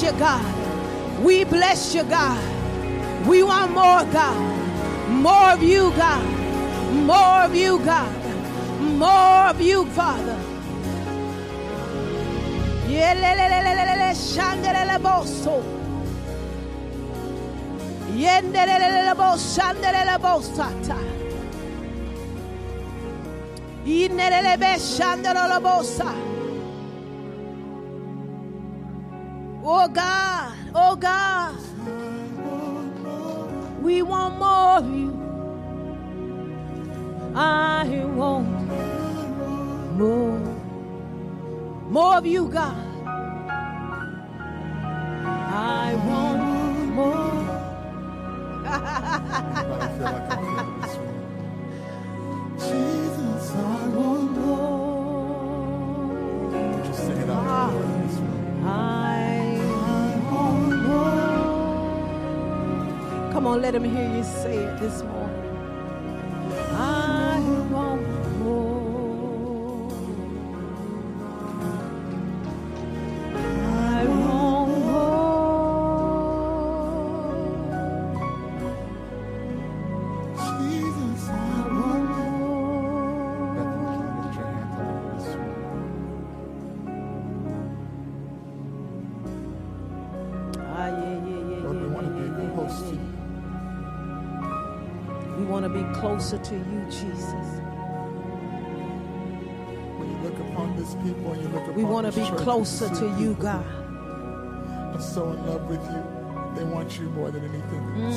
bless you, God. We bless you, God. We want more, God. More of you, God. More of you, God. More of you, Father. Oh God, oh God, we want more of you. I want more of you, God. I want more. Jesus, I want more. Just sing it out. I want more. Come on, let him hear you say it this morning. I want more. I want more. Jesus, I want more. Lift your hands up this morning. Lord, we want to be close to you. We want to be closer to you, Jesus. When you look upon this people and you look upon We want to this be church, closer see to you, people God. are so in love with you. They want you more than anything else.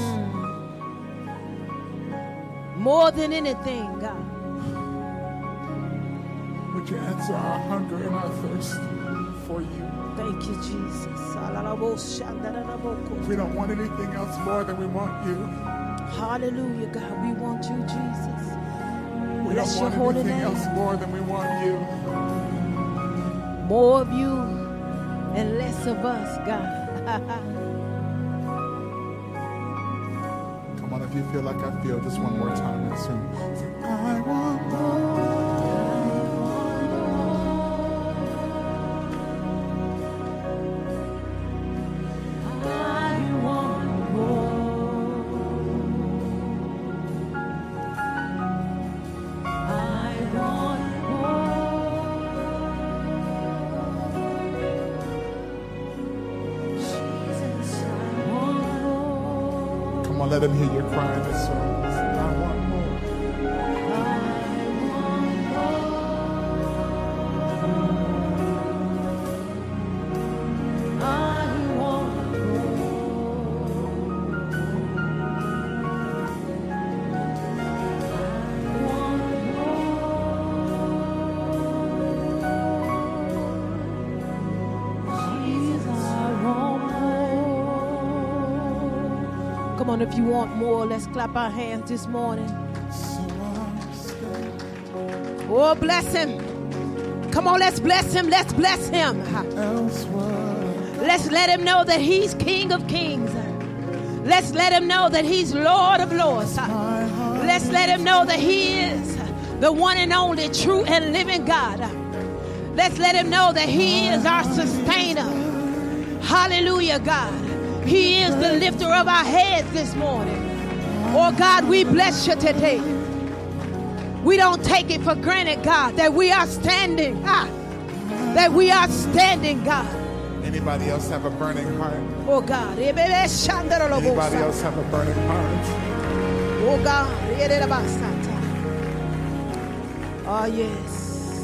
More than anything, God. Would you answer our hunger and our thirst for you? Thank you, Jesus. We don't want anything else more than we want you. Hallelujah, God. We want you, Jesus. We Bless don't your want holy anything name. else more than we want you. More of you and less of us, God. Come on, if you feel like I feel, just one more time and sing. I want more. Let him hear your cry in this service. I want more. Come on, if you want more, let's clap our hands this morning. Oh, bless him. Come on, let's bless him. Let's bless him. Let's let him know that he's King of Kings. Let's let him know that he's Lord of Lords. Let's let him know that he is the one and only true and living God. Let's let him know that he is our sustainer. Hallelujah, God. He is the lifter of our heads this morning. Oh, God, we bless you today. We don't take it for granted, God, that we are standing. That we are standing, God. Anybody else have a burning heart? Oh, God. Anybody else have a burning heart? Oh, God. Oh, yes.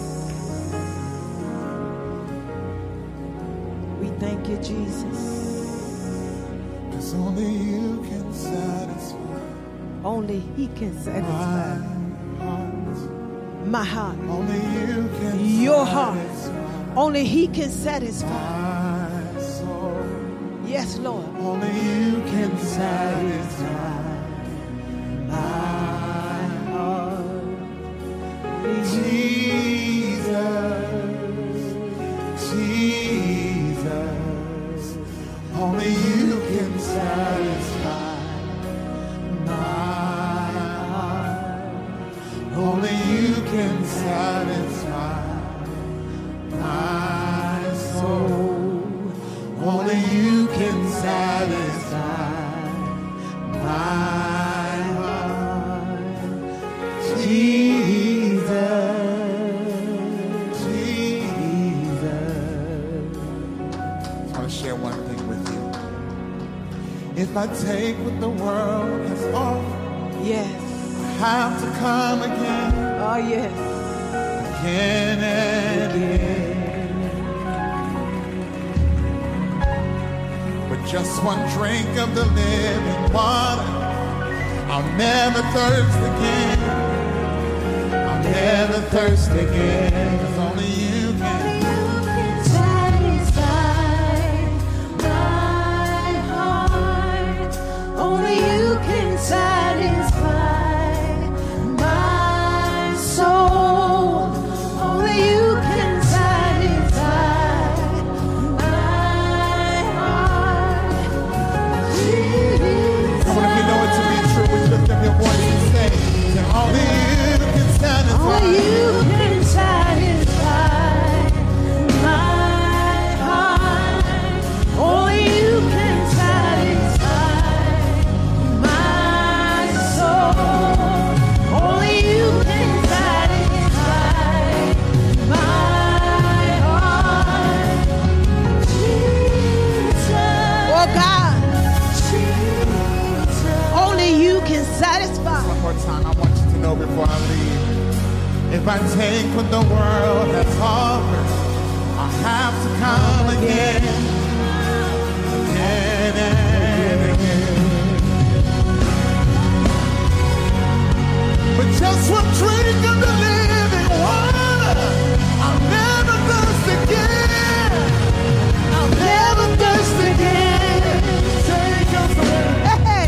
We thank you, Jesus. Because only you can satisfy. Only he can satisfy my heart. Only you can your satisfy heart. Only he can satisfy my soul. Yes, Lord. Only you can satisfy my heart. Jesus, only you can satisfy my heart. Only you can satisfy my soul. Only you you can satisfy my heart. Jesus, Jesus. I want to share one thing with you. If I take what the world has offered, Yes. I have to come again. Oh, yes. Again and again. With just one drink of the living water, I'll never thirst again. I'll never thirst again. 'Cause only you can. Satisfy my heart. Only you can satisfy my soul. Only you can satisfy my heart. Jesus. Come on, if you know it to be true, would you lift up your voice and say, only you can satisfy. Only you can satisfy my heart. Only you can satisfy my soul. Only you can satisfy my heart. Jesus. Oh God. Jesus. Only you can satisfy. One more time, I want you to know before I leave. If I take what the world has offered, I have to come again. Again and again. But just one drink of the living water, I'll never thirst again. I'll never thirst again. Take us away. Hey.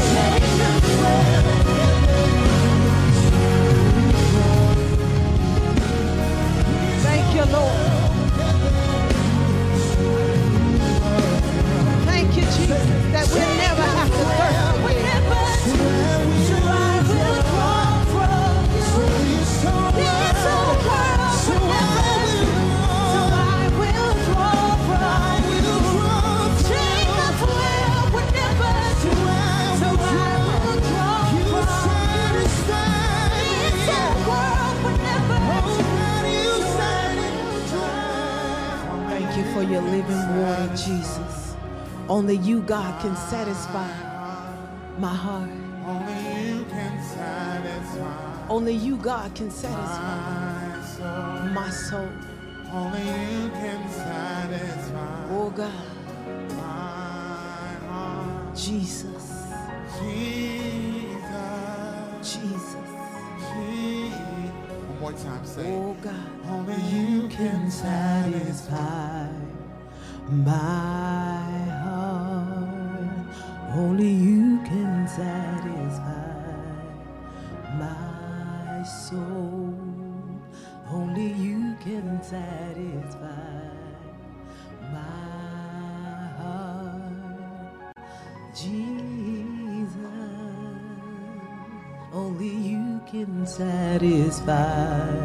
Thank you, Lord. Thank you, Jesus, that we'll never have to thirst. Thank you for your living water, Jesus. Only you, God, can satisfy my heart. Only you can satisfy Only you, God, can satisfy my soul. my soul. Only you can satisfy Oh, God, my heart. Jesus, Jesus, Jesus. One more time, say. Oh, God, Only you can satisfy my heart. Only you can satisfy my soul. Only you can satisfy my heart. Jesus, only you can satisfy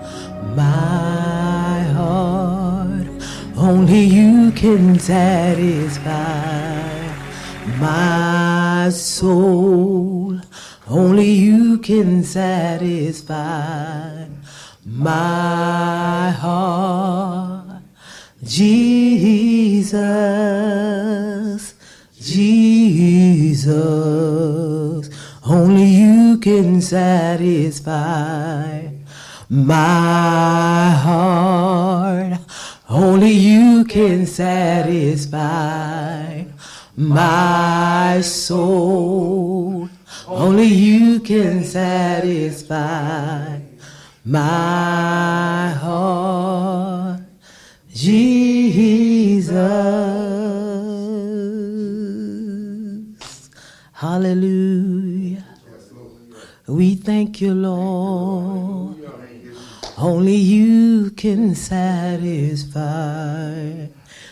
my heart. Only you can satisfy my soul. Only you can satisfy my heart. Jesus, Jesus, only you can satisfy my heart. Only you can satisfy my soul. Only you can satisfy my heart. Jesus. Hallelujah. We thank you, Lord. Only you can satisfy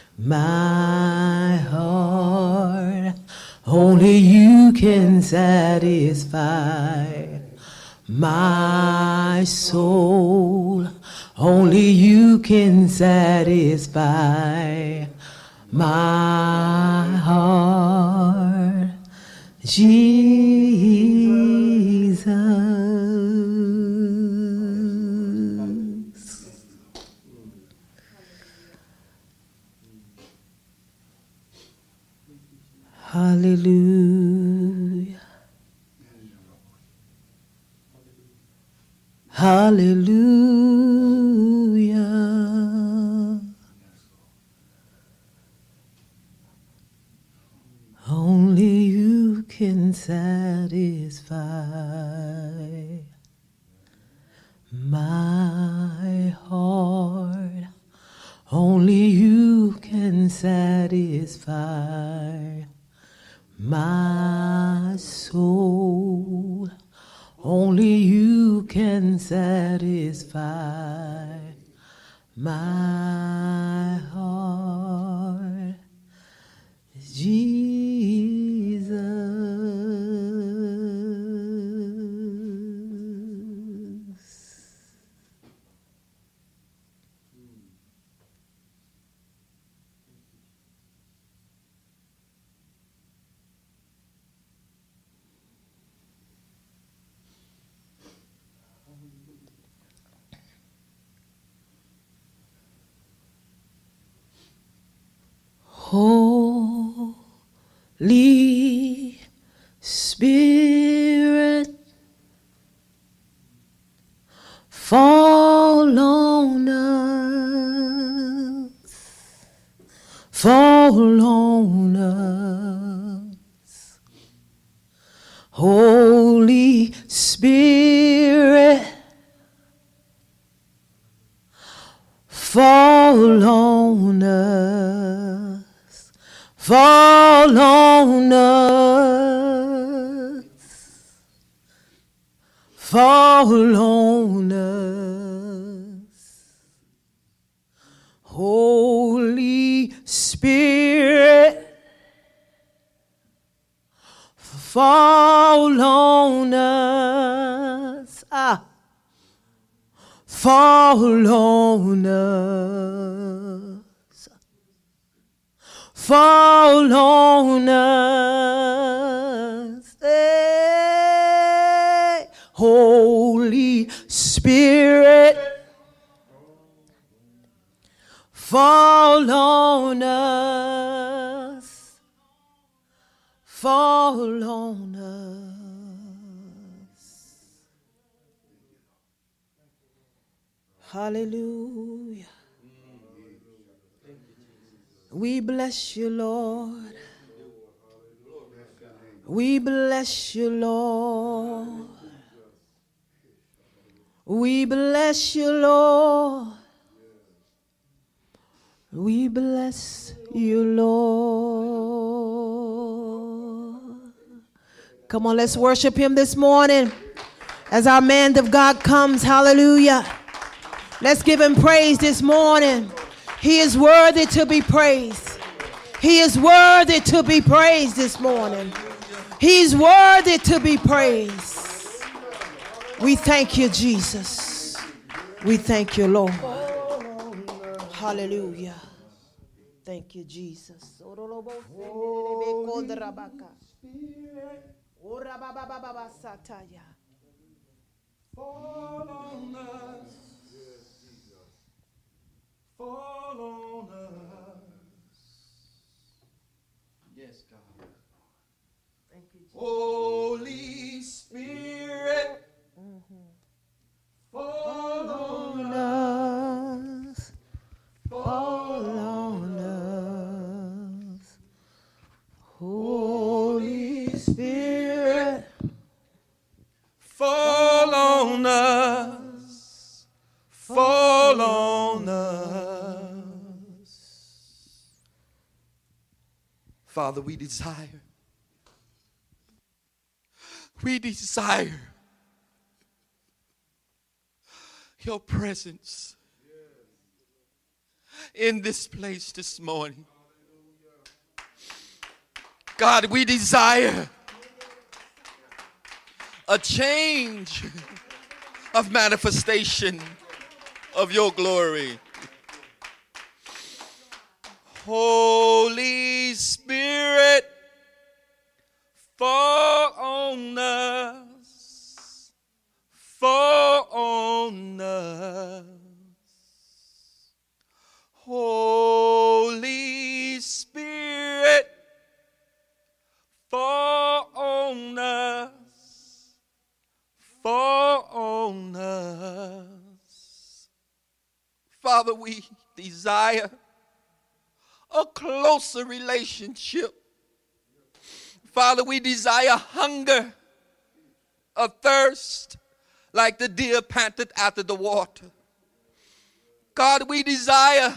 my heart. Only you can satisfy my soul. Only you can satisfy my heart, Jesus. Hallelujah. Hallelujah. Only you can satisfy my heart. Only you can satisfy my soul. Only you can satisfy my heart, Jesus. Holy Spirit, fall on us, fall on us. Holy Spirit, fall on us, fall on us, fall on us. Holy Spirit, fall on us. Fall on us. Fall on us. Hey. Holy Spirit, fall on us. Fall on us. Hallelujah. We bless you, Lord. We bless you, Lord. We bless you, Lord. We bless you, Lord. Come on, let's worship him this morning as our man of God comes. Hallelujah. Let's give him praise this morning. He is worthy to be praised. He is worthy to be praised this morning. He's worthy to be praised. We thank you, Jesus. We thank you, Lord. Hallelujah. Thank you, Jesus. Fall on us. Fall on us. Yes, God. Thank you, Jesus. Holy Spirit, fall on us. Fall on us. Holy Spirit, fall on us. Fall on us. Father, we desire your presence in this place this morning. God, we desire a change of manifestation of your glory. Holy Spirit, fall on us, fall on us. Holy Spirit, fall on us, fall on us. Father, we desire a closer relationship. Father, we desire hunger, a thirst, like the deer panteth after the water. God, we desire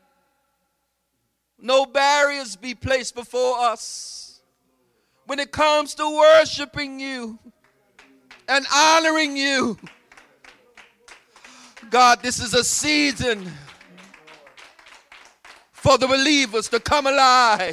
no barriers be placed before us when it comes to worshiping you and honoring you. God, this is a season for the believers to come alive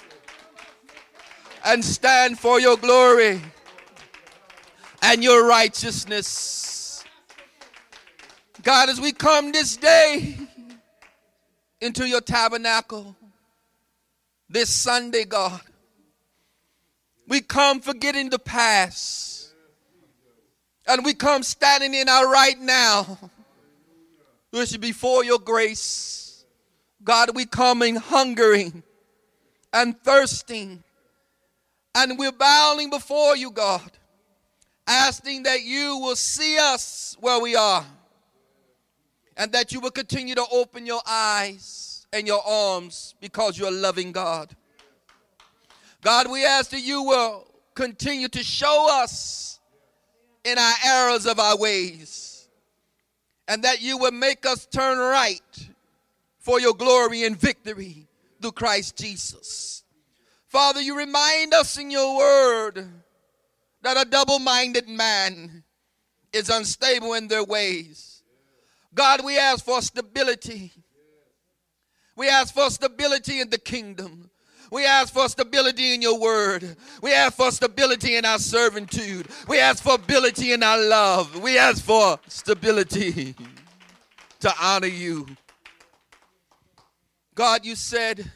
and stand for your glory and your righteousness. God, as we come this day into your tabernacle, this Sunday, God, we come forgetting the past, and we come standing in our right now, which is before your grace. God, we come in hungering and thirsting, and we're bowing before you, God, asking that you will see us where we are, and that you will continue to open your eyes and your arms, because you're a loving God. God, we ask that you will continue to show us in our errors of our ways, and that you will make us turn right for your glory and victory through Christ Jesus. Father, you remind us in your word that a double-minded man is unstable in their ways. God, we ask for stability. We ask for stability in the kingdom. We ask for stability in your word. We ask for stability in our servitude. We ask for stability in our love. We ask for stability to honor you. God, you said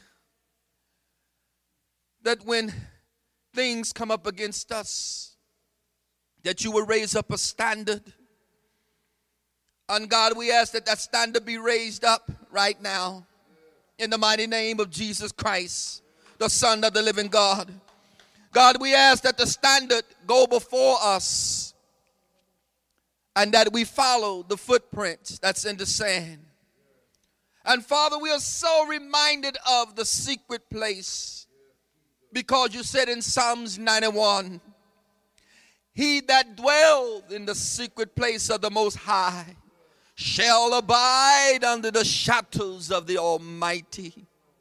that when things come up against us, that you will raise up a standard. And God, we ask that that standard be raised up right now in the mighty name of Jesus Christ, the Son of the living God. God, we ask that the standard go before us and that we follow the footprints that's in the sand. And Father, we are so reminded of the secret place, because you said in Psalms 91, he that dwelleth in the secret place of the Most High shall abide under the shadows of the Almighty.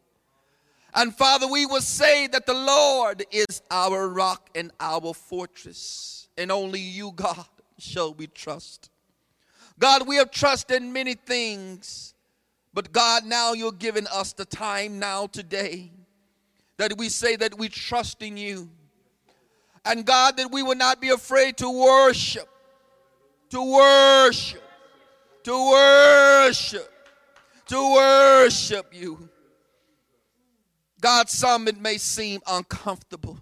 And Father, we will say that the Lord is our rock and our fortress, and only you, God, shall we trust. God, we have trusted in many things, but God, now you're giving us the time now today that we say that we trust in you. And God, that we will not be afraid to worship, to worship, to worship, to worship you. God, some it may seem uncomfortable.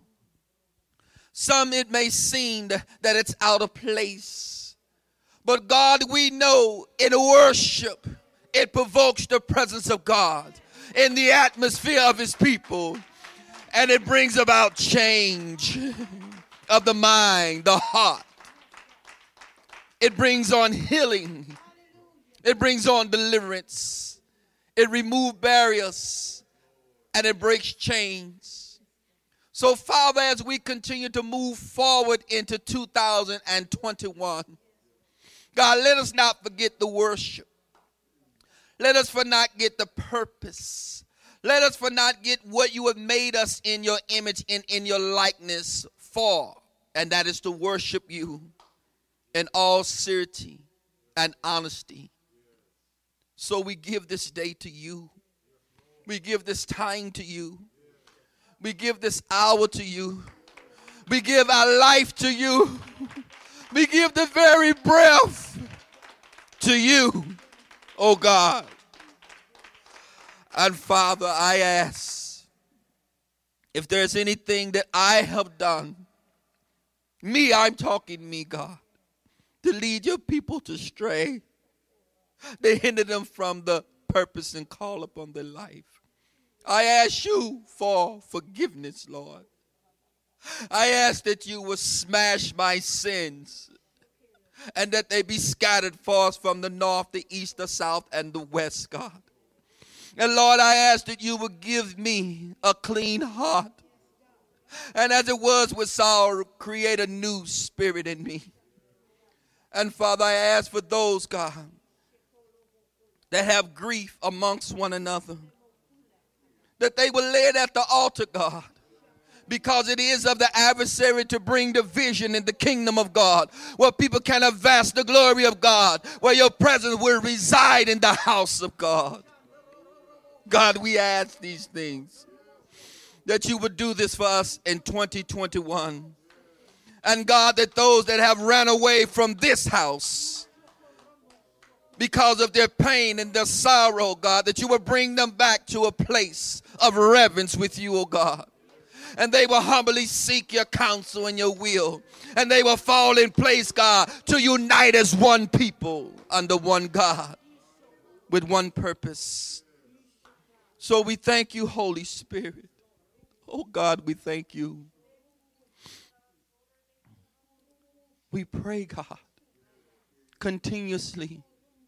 Some it may seem that it's out of place. But God, we know in worship, it provokes the presence of God in the atmosphere of his people. And it brings about change of the mind, the heart. It brings on healing. It brings on deliverance. It removes barriers. And it breaks chains. So, Father, as we continue to move forward into 2021, God, let us not forget the worship. Let us not get the purpose. Let us not get what you have made us in your image and in your likeness for. And that is to worship you in all sincerity and honesty. So we give this day to you. We give this time to you. We give this hour to you. We give our life to you. We give the very breath to you, oh God. And Father, I ask, if there's anything that I have done, I'm talking me, God, to lead your people to stray, to hinder them from the purpose and call upon their life. I ask you for forgiveness, Lord. I ask that you will smash my sins and that they be scattered forth from the north, the east, the south, and the west, God. And Lord, I ask that you will give me a clean heart. And as it was with Saul, create a new spirit in me. And Father, I ask for those, God, that have grief amongst one another, that they will lay it at the altar, God, because it is of the adversary to bring division in the kingdom of God, where people can advance the glory of God, where your presence will reside in the house of God. God, we ask these things, that you would do this for us in 2021. And God, that those that have ran away from this house because of their pain and their sorrow, God, that you will bring them back to a place of reverence with you, oh God. And they will humbly seek your counsel and your will. And they will fall in place, God, to unite as one people under one God with one purpose. So we thank you, Holy Spirit. Oh God, we thank you. We pray, God, continuously,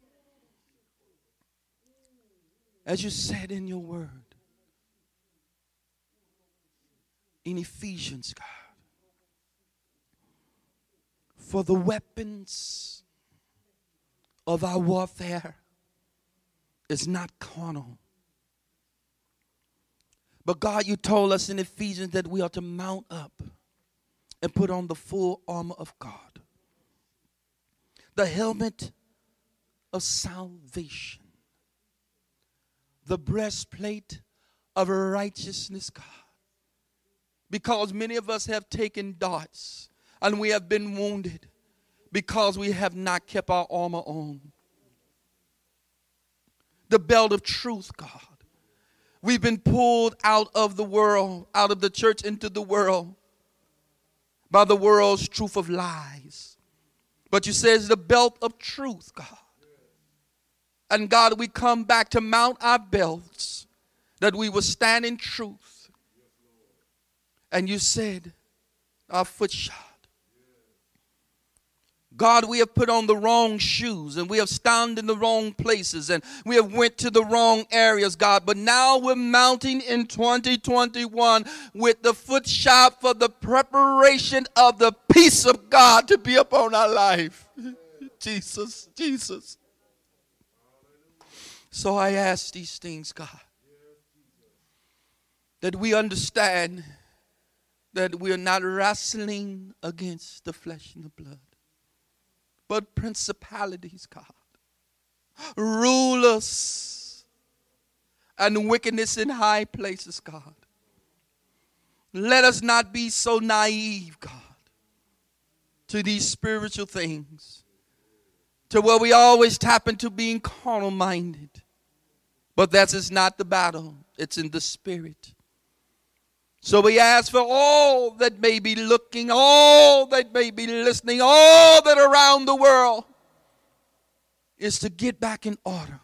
as you said in your word, in Ephesians, God, for the weapons of our warfare is not carnal. But God, you told us in Ephesians that we are to mount up and put on the full armor of God. The helmet of salvation. The breastplate of righteousness, God. Because many of us have taken darts and we have been wounded because we have not kept our armor on. The belt of truth, God. We've been pulled out of the world, out of the church into the world by the world's truth of lies. But you say it's the belt of truth, God. And God, we come back to mount our belts that we will stand in truth. And you said, our foot shod. God, we have put on the wrong shoes and we have stood in the wrong places and we have went to the wrong areas, God. But now we're mounting in 2021 with the foot shod for the preparation of the peace of God to be upon our life. Jesus, Jesus. So I ask these things, God, that we understand that we are not wrestling against the flesh and the blood, but principalities, God, rulers, and wickedness in high places, God. Let us not be so naive, God, to these spiritual things, to where we always tap into being carnal-minded. But that is not the battle. It's in the spirit. So we ask for all that may be looking, all that may be listening, all that are around the world is to get back in order.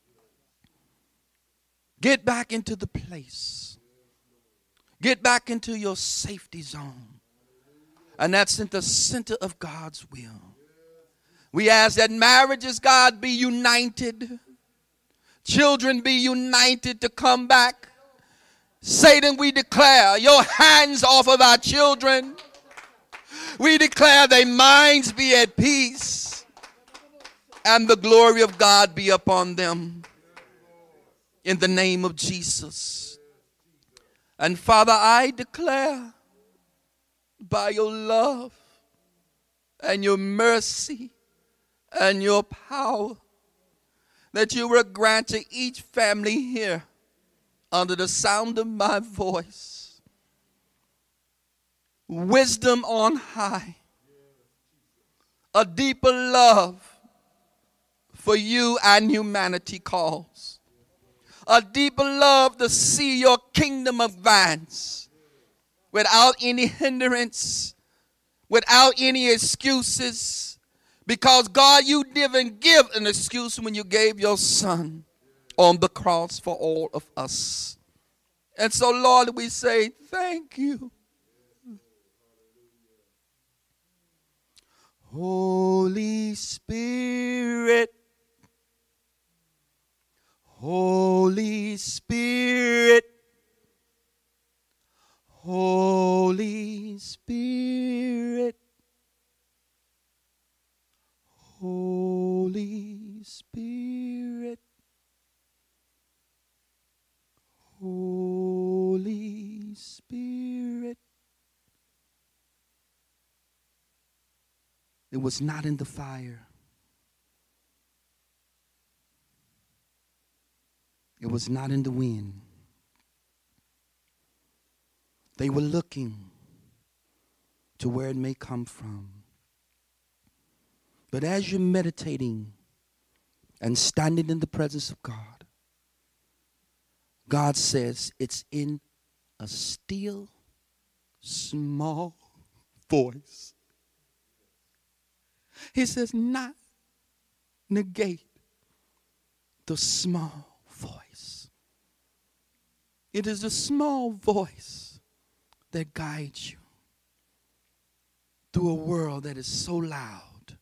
Get back into the place. Get back into your safety zone. And that's in the center of God's will. We ask that marriages, God, be united. Children be united to come back. Satan, we declare your hands off of our children. We declare their minds be at peace and the glory of God be upon them in the name of Jesus. And Father, I declare by your love and your mercy and your power that you will grant to each family here under the sound of my voice wisdom on high, a deeper love for you and humanity calls, a deeper love to see your kingdom advance without any hindrance, without any excuses. Because God, you didn't give an excuse when you gave your son on the cross for all of us. And so, Lord, we say thank you. Holy Spirit, Holy Spirit, Holy Spirit, Holy Spirit, Holy Spirit. It was not in the fire. It was not in the wind. They were looking to where it may come from. But as you're meditating and standing in the presence of God, God says it's in a still, small voice. He says, not negate the small voice. It is a small voice that guides you through a world that is so loud.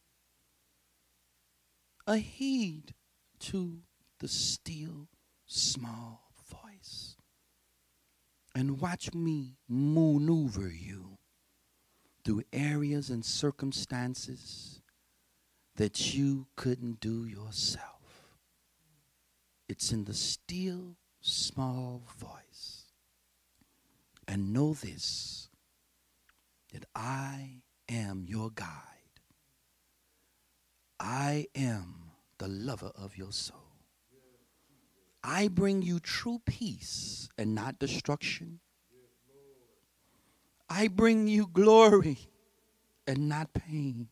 A heed to the still, small voice. And watch me maneuver you through areas and circumstances that you couldn't do yourself. It's in the still, small voice. And know this, that I am your guide. I am the lover of your soul. I bring you true peace and not destruction. I bring you glory and not pain.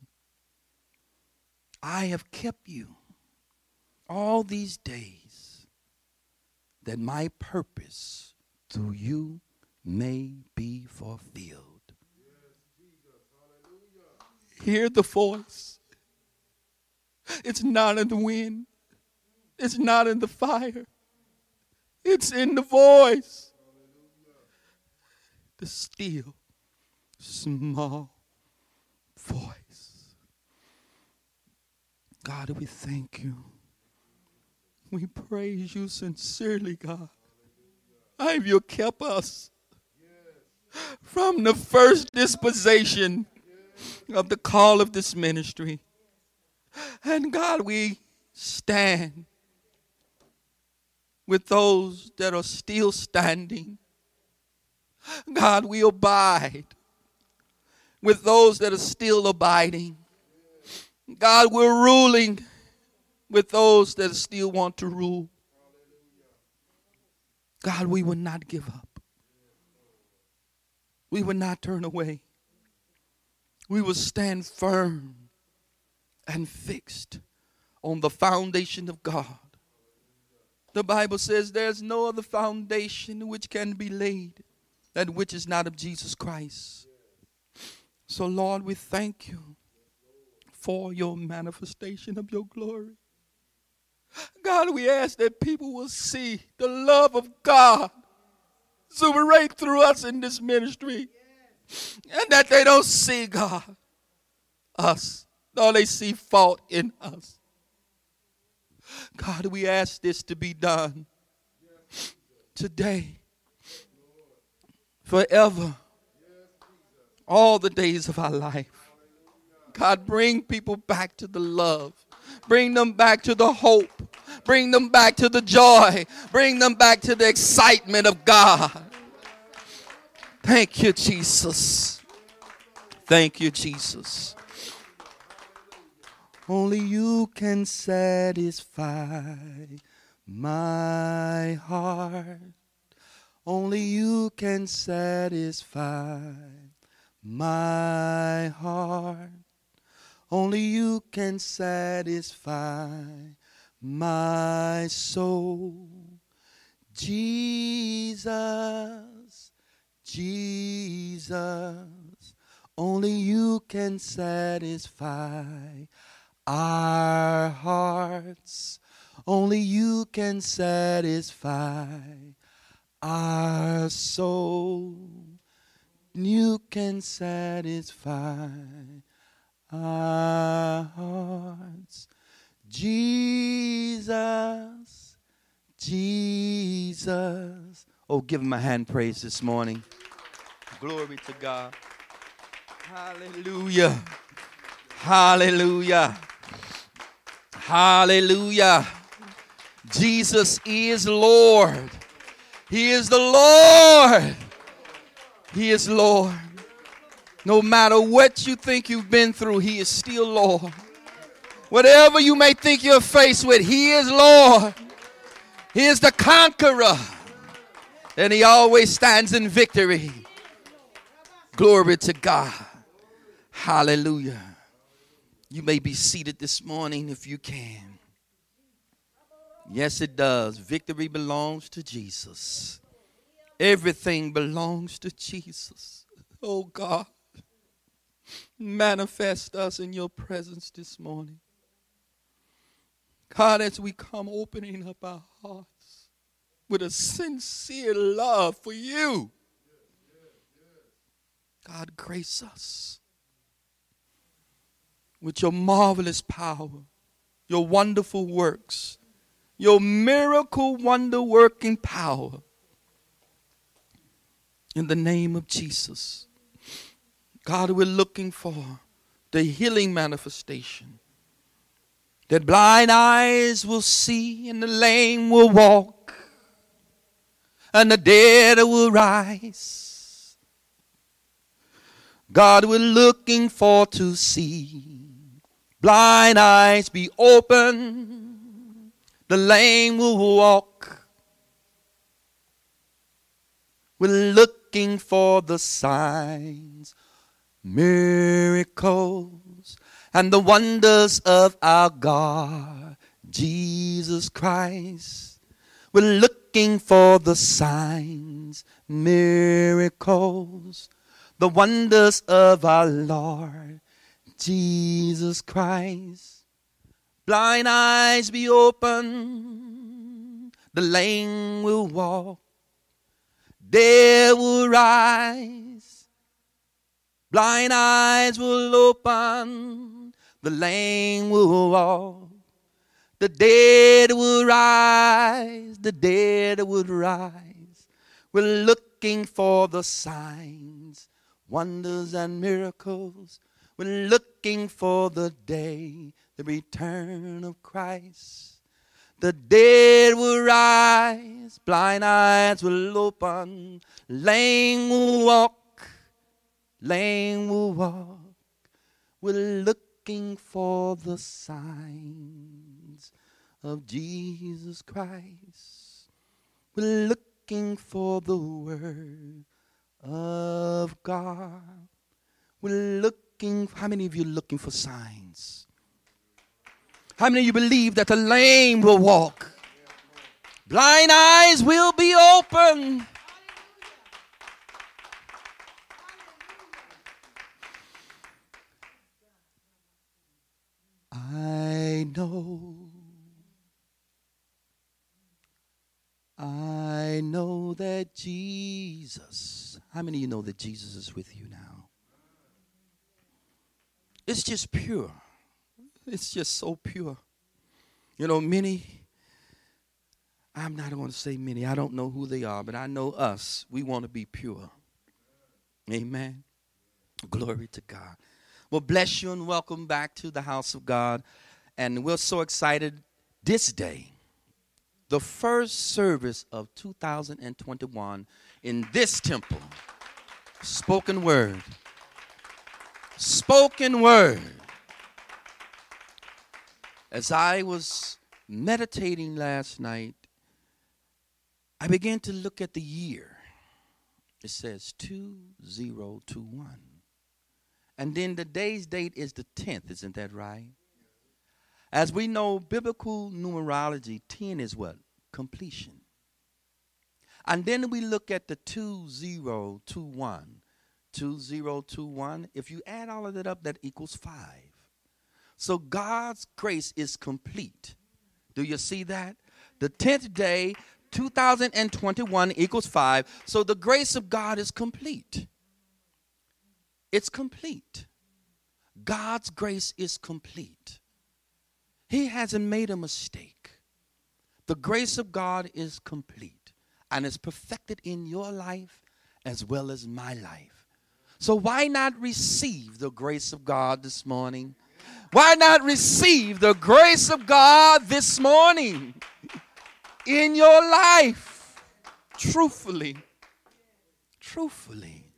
I have kept you all these days that my purpose through you may be fulfilled. Hear the voice. It's not in the wind. It's not in the fire. It's in the voice. The still, small voice. God, we thank you. We praise you sincerely, God. Have you kept us from the first dispensation of the call of this ministry. And God, we stand with those that are still standing. God, we abide with those that are still abiding. God, we're ruling with those that still want to rule. God, we will not give up. We will not turn away. We will stand firm and fixed on the foundation of God. The Bible says there's no other foundation which can be laid that which is not of Jesus Christ. So, Lord, we thank you for your manifestation of your glory. God, we ask that people will see the love of God superate through us in this ministry. And that they don't see, God, us. No, they see fault in us. God, we ask this to be done today, forever, all the days of our life. God, bring people back to the love. Bring them back to the hope. Bring them back to the joy. Bring them back to the excitement of God. Thank you, Jesus. Thank you, Jesus. Only you can satisfy my heart. Only you can satisfy my heart. Only you can satisfy my soul. Jesus, Jesus, only you can satisfy our hearts. Only you can satisfy our soul. You can satisfy our hearts. Jesus, Jesus. Oh, give him a hand praise this morning. Glory to God. Hallelujah. Hallelujah. Hallelujah. Jesus is Lord. He is the Lord. He is Lord. No matter what you think you've been through, he is still Lord. Whatever you may think you're faced with, he is Lord. He is the conqueror. And he always stands in victory. Glory to God. Hallelujah. You may be seated this morning if you can. Yes, it does. Victory belongs to Jesus. Everything belongs to Jesus. Oh God, manifest us in your presence this morning. God, as we come opening up our hearts with a sincere love for you, God, grace us with your marvelous power, your wonderful works, your miracle wonder-working power. In the name of Jesus. God, we're looking for the healing manifestation. That blind eyes will see and the lame will walk and the dead will rise. God, we're looking for to see blind eyes be open, the lame will walk. We're looking for the signs, miracles, and the wonders of our God, Jesus Christ. We're looking for the signs, miracles, the wonders of our Lord, Jesus Christ. Blind eyes be open, the lame will walk, dead will rise. Blind eyes will open, the lame will walk, the dead will rise, the dead will rise. We're looking for the signs, wonders and miracles. We're looking for the day, the return of Christ. The dead will rise, blind eyes will open, lame will walk, lame will walk. We're looking for the signs of Jesus Christ. We're looking for the word of God. We're looking, how many of you are looking for signs? How many of you believe that the lame will walk? Blind eyes will be open. I know that Jesus, how many of you know that Jesus is with you now? It's just pure. It's just so pure. You know, many, I'm not going to say many, I don't know who they are, but I know us, we want to be pure. Amen. Glory to God. Well, bless you and welcome back to the house of God. And we're so excited this day, the first service of 2021 in this temple. Spoken word. Spoken word. As I was meditating last night, I began to look at the year. It says 2021. And then the day's date is the 10th, isn't that right? As we know, biblical numerology, 10 is what? Completion. And then we look at the 2021. 2021. If you add all of that up, that equals 5. So God's grace is complete. Do you see that? The 10th day, 2021 equals 5. So the grace of God is complete. It's complete. God's grace is complete. He hasn't made a mistake. The grace of God is complete and is perfected in your life as well as my life. So why not receive the grace of God this morning? Why not receive the grace of God this morning in your life? Truthfully. Truthfully.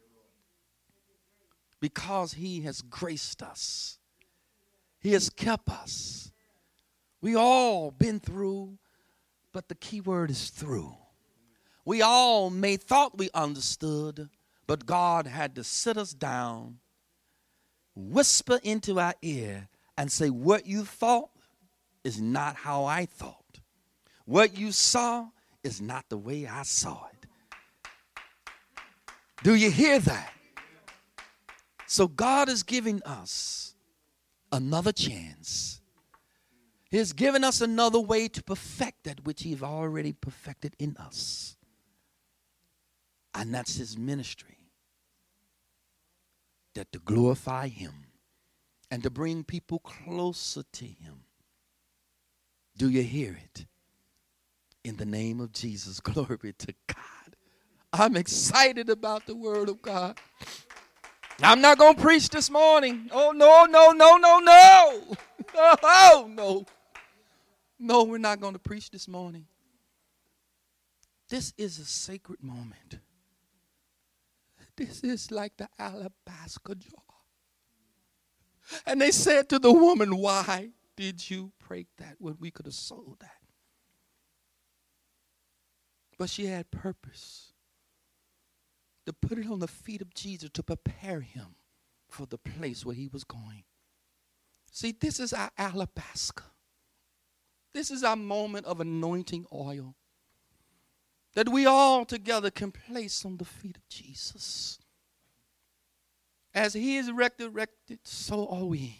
Because he has graced us. He has kept us. We all been through, but the key word is through. We all may thought we understood, but God had to sit us down, whisper into our ear, and say, what you thought is not how I thought. What you saw is not the way I saw it. Do you hear that? So God is giving us another chance. He's given us another way to perfect that which he's already perfected in us. And that's his ministry. That to glorify him and to bring people closer to him. Do you hear it? In the name of Jesus, glory to God. I'm excited about the word of God. I'm not going to preach this morning. Oh, no. Oh, no. No, we're not going to preach this morning. This is a sacred moment. This is like the alabaster jar. And they said to the woman, why did you break that when we could have sold that? But she had purpose to put it on the feet of Jesus to prepare him for the place where he was going. See, this is our alabaster. This is our moment of anointing oil that we all together can place on the feet of Jesus. As he is resurrected, so are we.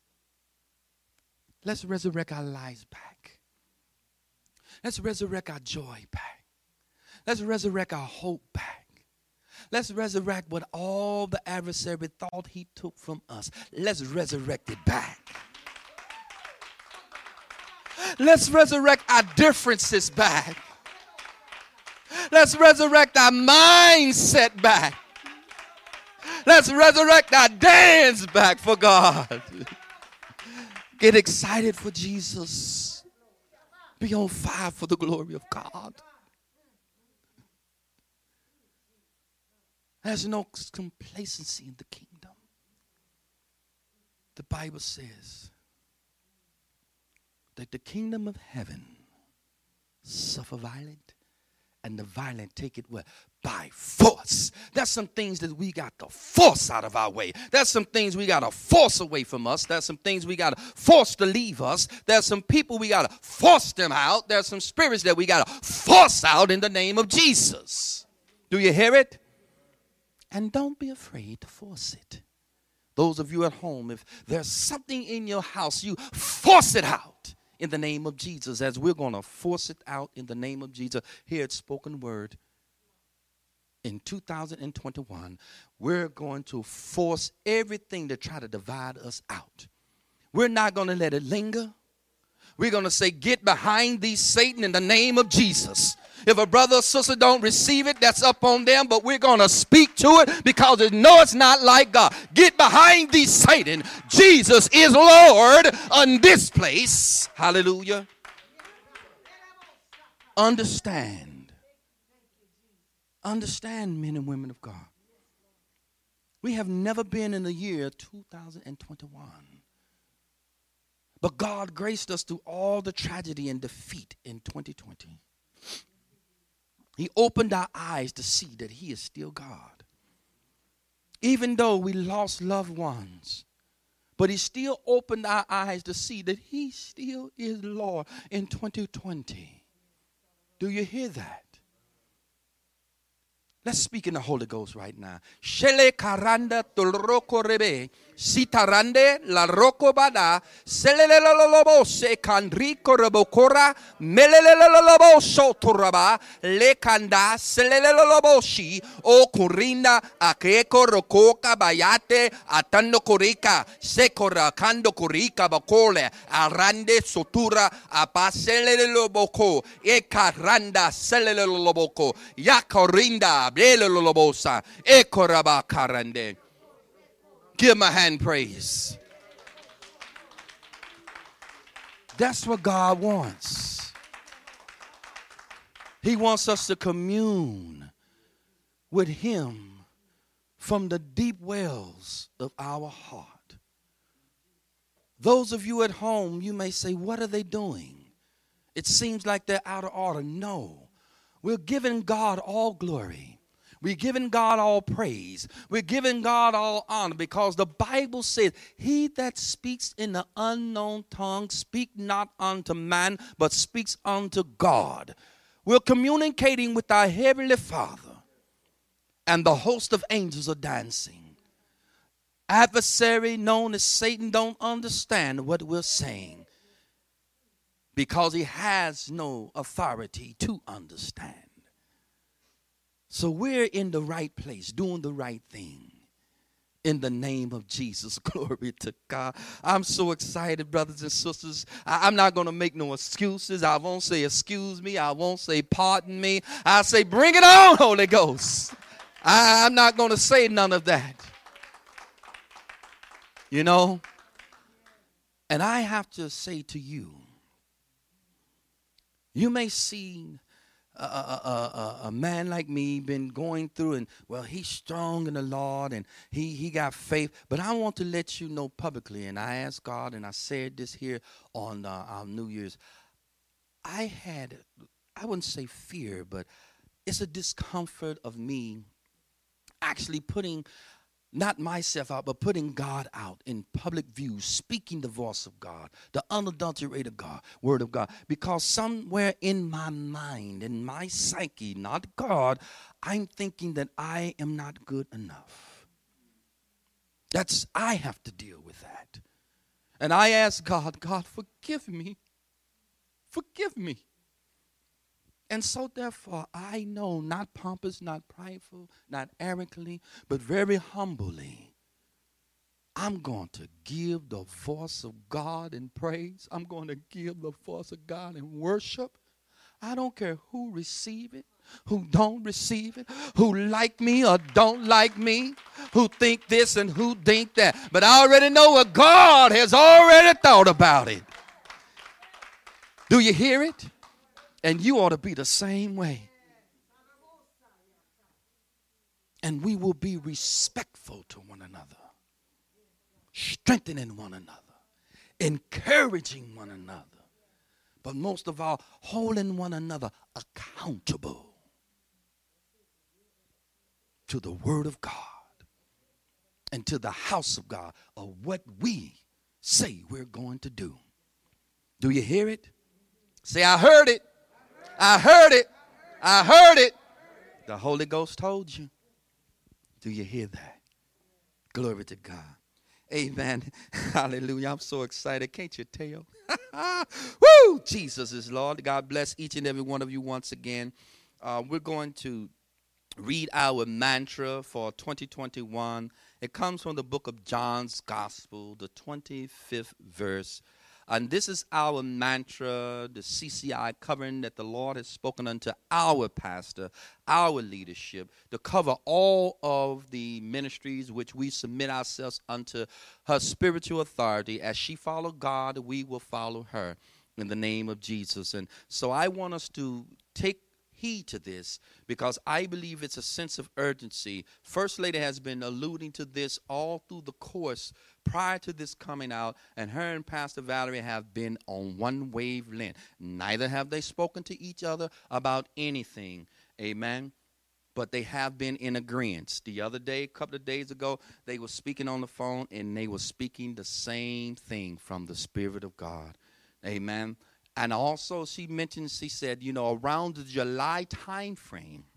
Let's resurrect our lives back. Let's resurrect our joy back. Let's resurrect our hope back. Let's resurrect what all the adversary thought he took from us. Let's resurrect it back. Let's resurrect our differences back. Let's resurrect our mindset back. Let's resurrect our dance back for God. Get excited for Jesus. Be on fire for the glory of God. There's no complacency in the kingdom. The Bible says that the kingdom of heaven suffer violent, and the violent take it what? By force. There's some things that we got to force out of our way. There's some things we got to force away from us. There's some things we got to force to leave us. There's some people we got to force them out. There's some spirits that we got to force out in the name of Jesus. Do you hear it? And don't be afraid to force it. Those of you at home, if there's something in your house, you force it out in the name of Jesus, as we're going to force it out in the name of Jesus. Here at Spoken Word in 2021, we're going to force everything to try to divide us out. We're not going to let it linger. We're going to say, get behind thee, Satan, in the name of Jesus. If a brother or sister don't receive it, that's up on them, but we're going to speak to it because they know it's not like God. Get behind thee, Satan. Jesus is Lord on this place. Hallelujah. Understand. Understand, men and women of God. We have never been in the year 2021. But God graced us through all the tragedy and defeat in 2020. He opened our eyes to see that he is still God. Even though we lost loved ones, but he still opened our eyes to see that he still is Lord in 2020. Do you hear that? Let's speak in the Holy Ghost right now. Shele karanda tulroko rebe. Sitarande la roko bada. Selelelolobo se kandriko rebokora. Melelelolobo soturaba. Le kanda selelelolobo shi. O kurinda akeko rokoka bayate. Atando korika. Sekora kando korika bakole. Arande sotura. Apaseleleloboko. Ekaranda seleleloboko. Yakorinda. Blelelolobosa. Ekoraba karande. Give him a hand praise. That's what God wants. He wants us to commune with him from the deep wells of our heart. Those of you at home, you may say, what are they doing? It seems like they're out of order. No, we're giving God all glory. We're giving God all praise. We're giving God all honor because the Bible says, he that speaks in the unknown tongue speak not unto man, but speaks unto God. We're communicating with our Heavenly Father, and the host of angels are dancing. Adversary known as Satan don't understand what we're saying because he has no authority to understand. So we're in the right place, doing the right thing. In the name of Jesus, glory to God. I'm so excited, brothers and sisters. I'm not going to make no excuses. I won't say excuse me. I won't say pardon me. I'll say bring it on, Holy Ghost. I'm not going to say none of that. You know? And I have to say to you, you may see a man like me been going through, and well, he's strong in the Lord and he got faith. But I want to let you know publicly, and I asked God, and I said this here on our New Year's. I wouldn't say fear, but it's a discomfort of me actually putting not myself out, but putting God out in public view, speaking the voice of God, the unadulterated God, word of God. Because somewhere in my mind, in my psyche, not God, I'm thinking that I am not good enough. I have to deal with that. And I ask God, God, forgive me. Forgive me. And so therefore, I know, not pompous, not prideful, not arrogantly, but very humbly, I'm going to give the voice of God in praise. I'm going to give the voice of God in worship. I don't care who receive it, who don't receive it, who like me or don't like me, who think this and who think that. But I already know what God has already thought about it. Do you hear it? And you ought to be the same way. And we will be respectful to one another, strengthening one another, encouraging one another, but most of all, holding one another accountable to the Word of God and to the house of God of what we say we're going to do. Do you hear it? Say, I heard it. I heard it. I heard it. The Holy Ghost told you. Do you hear that? Glory to God. Amen. Hallelujah. I'm so excited. Can't you tell? Woo! Jesus is Lord. God bless each and every one of you once again. We're going to read our mantra for 2021. It comes from the book of John's Gospel, the 25th verse. And this is our mantra, the CCI covering that the Lord has spoken unto our pastor, our leadership, to cover all of the ministries which we submit ourselves unto her spiritual authority. As she follows God, we will follow her in the name of Jesus. And so I want us to take heed to this because I believe it's a sense of urgency. First Lady has been alluding to this all through the course prior to this coming out, and her and Pastor Valerie have been on one wavelength. Neither have they spoken to each other about anything. Amen. But they have been in agreement. The other day, a couple of days ago, they were speaking on the phone, and they were speaking the same thing from the Spirit of God. Amen. And also she mentioned, she said, around the July time frame,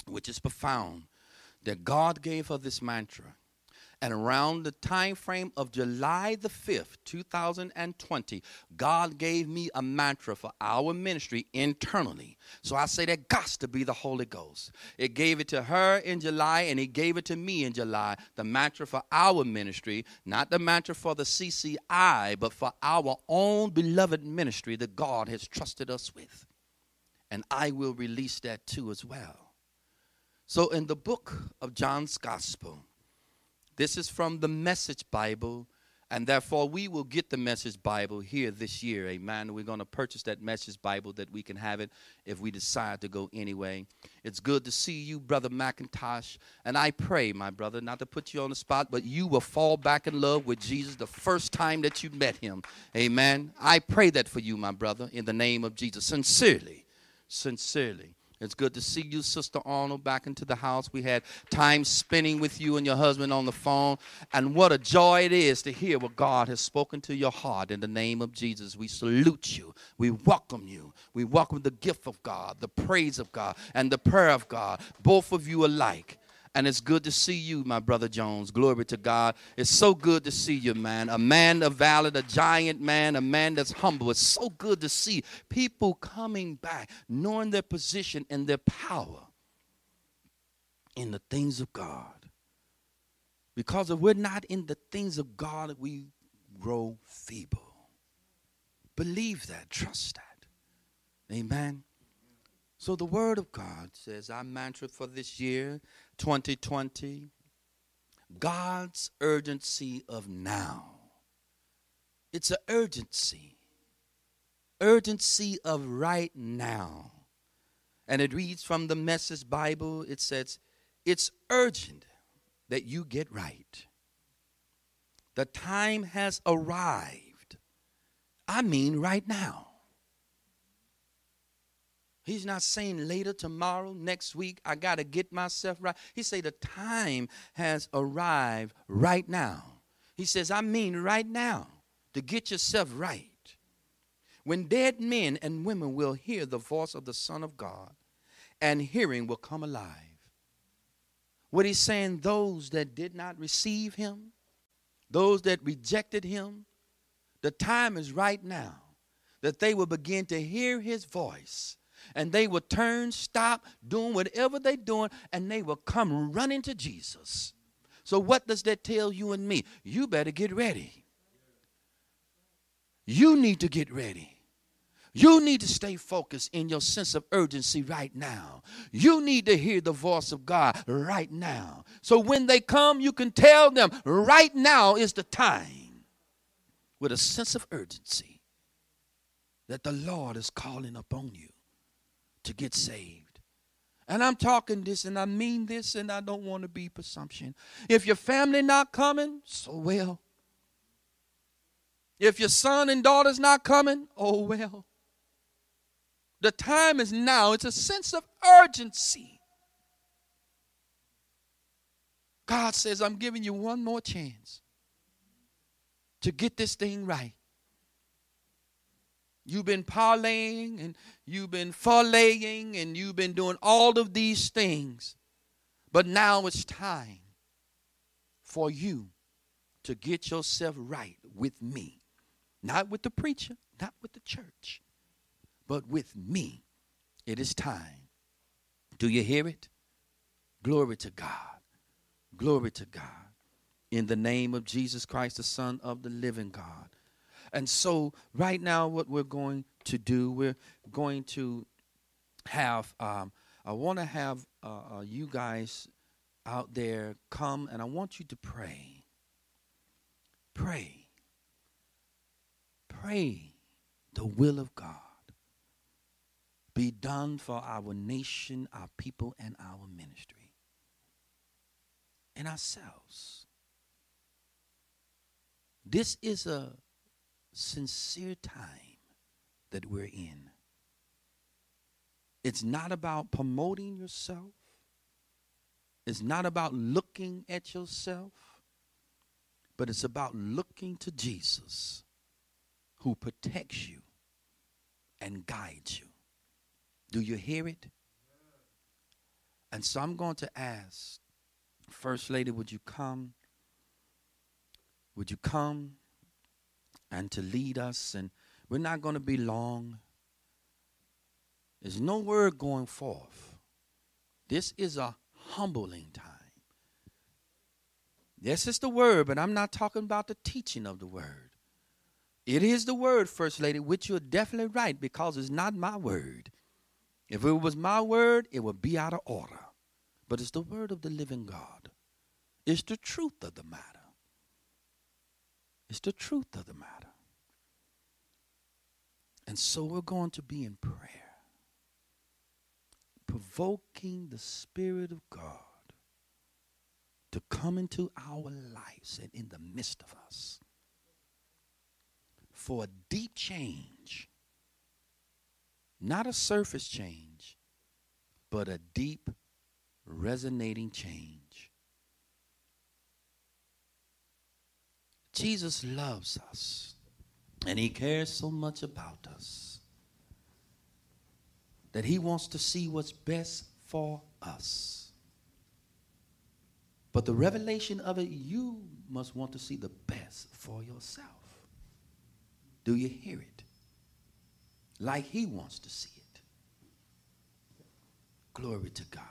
which is profound, that God gave her this mantra. And around the time frame of July the 5th, 2020, God gave me a mantra for our ministry internally. So I say that got to be the Holy Ghost. It gave it to her in July, and he gave it to me in July. The mantra for our ministry, not the mantra for the CCI, but for our own beloved ministry that God has trusted us with. And I will release that too as well. So in the book of John's Gospel, this is from the Message Bible, and therefore we will get the Message Bible here this year, amen. We're going to purchase that Message Bible that we can have it if we decide to go anyway. It's good to see you, Brother McIntosh, and I pray, my brother, not to put you on the spot, but you will fall back in love with Jesus the first time that you met him, amen. I pray that for you, my brother, in the name of Jesus, sincerely, sincerely. It's good to see you, Sister Arnold, back into the house. We had time spending with you and your husband on the phone. And what a joy it is to hear what God has spoken to your heart in the name of Jesus. We salute you. We welcome you. We welcome the gift of God, the praise of God, and the prayer of God, both of you alike. And it's good to see you, my brother Jones. Glory to God. It's so good to see you, man. A man of valor, a giant man, a man that's humble. It's so good to see people coming back, knowing their position and their power in the things of God. Because if we're not in the things of God, we grow feeble. Believe that. Trust that. Amen. So the word of God says, our mantra for this year, 2020, God's urgency of now. It's an urgency of right now. And it reads from the Message Bible, it says, it's urgent that you get right. The time has arrived. I mean right now. He's not saying later, tomorrow, next week, I got to get myself right. He say the time has arrived right now. He says, I mean right now, to get yourself right. When dead men and women will hear the voice of the Son of God, and hearing will come alive. What he's saying, those that did not receive him, those that rejected him, the time is right now that they will begin to hear his voice. And they will turn, stop doing whatever they're doing, and they will come running to Jesus. So what does that tell you and me? You better get ready. You need to get ready. You need to stay focused in your sense of urgency right now. You need to hear the voice of God right now. So when they come, you can tell them right now is the time, with a sense of urgency that the Lord is calling upon you to get saved. And I'm talking this, and I mean this, and I don't want to be presumption. If your family not coming, so well. If your son and daughter's not coming, oh well. The time is now. It's a sense of urgency. God says, I'm giving you one more chance to get this thing right. You've been parlaying and you've been filleting and you've been doing all of these things. But now it's time for you to get yourself right with me. Not with the preacher, not with the church, but with me. It is time. Do you hear it? Glory to God. Glory to God. In the name of Jesus Christ, the Son of the living God. And so right now what we're going to do, we're going to have, I want to have you guys out there come, and I want you to pray. Pray. Pray the will of God be done for our nation, our people, and our ministry, and ourselves. This is a sincere time that we're in. It's not about promoting yourself. It's not about looking at yourself, but it's about looking to Jesus, who protects you and guides you. Do you hear it? And so I'm going to ask, First Lady, would you come? Would you come and to lead us? And we're not going to be long. There's no word going forth. This is a humbling time. Yes, it's the word, but I'm not talking about the teaching of the word. It is the word, First Lady, which you're definitely right, because it's not my word. If it was my word, it would be out of order. But it's the word of the living God. It's the truth of the matter. It's the truth of the matter. And so we're going to be in prayer, provoking the Spirit of God to come into our lives and in the midst of us for a deep change, not a surface change, but a deep, resonating change. Jesus loves us, and he cares so much about us that he wants to see what's best for us. But the revelation of it, you must want to see the best for yourself. Do you hear it? Like he wants to see it. Glory to God.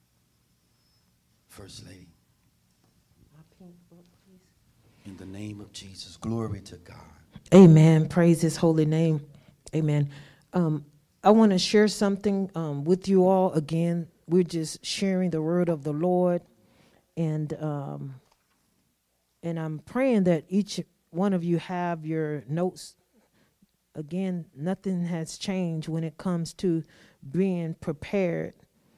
First Lady. My pink book, please. In the name of Jesus. Glory to God. Amen. Praise his holy name. Amen. I want to share something with you all. Again, we're just sharing the word of the Lord. And I'm praying that each one of you have your notes. Again, nothing has changed when it comes to being prepared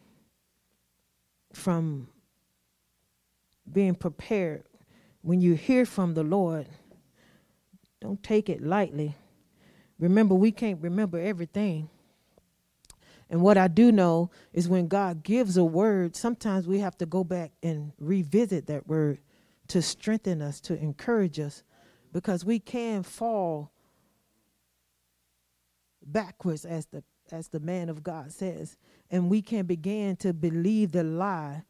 when you hear from the Lord. Don't take it lightly. Remember, we can't remember everything. And what I do know is when God gives a word, sometimes we have to go back and revisit that word to strengthen us, to encourage us, because we can fall backwards, as the man of God says, and we can begin to believe the lie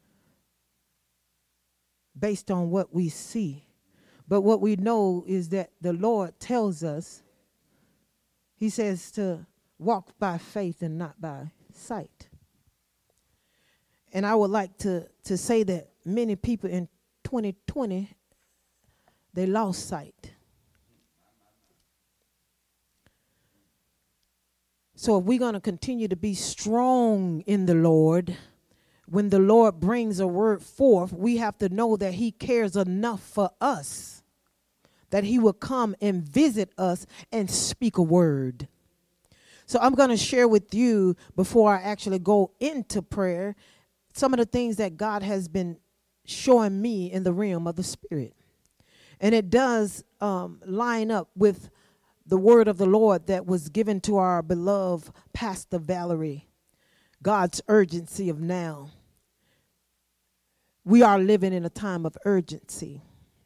based on what we see. But what we know is that the Lord tells us, he says to walk by faith and not by sight. And I would like to say that many people in 2020, they lost sight. So if we're going to continue to be strong in the Lord, when the Lord brings a word forth, we have to know that he cares enough for us, that he will come and visit us and speak a word. So I'm going to share with you, before I actually go into prayer, some of the things that God has been showing me in the realm of the Spirit. And it does line up with the word of the Lord that was given to our beloved Pastor Valerie, God's urgency of now. We are living in a time of urgency.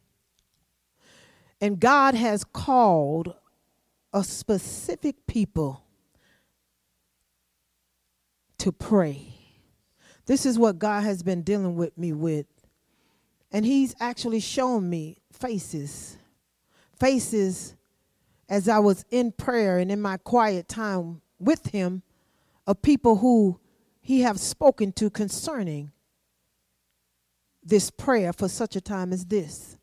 And God has called a specific people to pray. This is what God has been dealing with me with. And he's actually shown me faces as I was in prayer and in my quiet time with him, of people who he have spoken to concerning this prayer for such a time as this.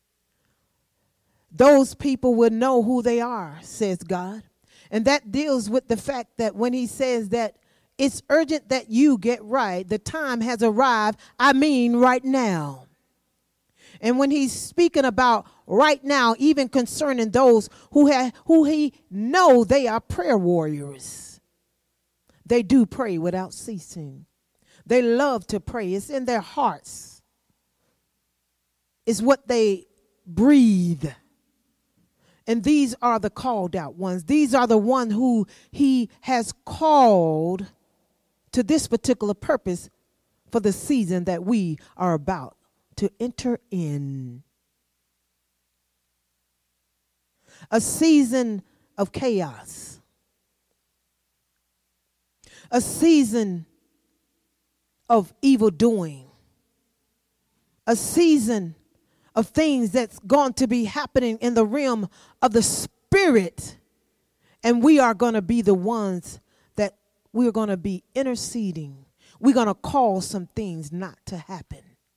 Those people will know who they are, says God. And that deals with the fact that when he says that it's urgent that you get right, the time has arrived, I mean right now. And when he's speaking about right now, even concerning those who he know they are prayer warriors. They do pray without ceasing. They love to pray. It's in their hearts. It's what they breathe. And these are the called out ones. These are the ones who he has called to this particular purpose for the season that we are about to enter in. A season of chaos. A season of evil doing, a season of things that's going to be happening in the realm of the spirit. And we are going to be the ones that we're going to be interceding. We're going to cause some things not to happen.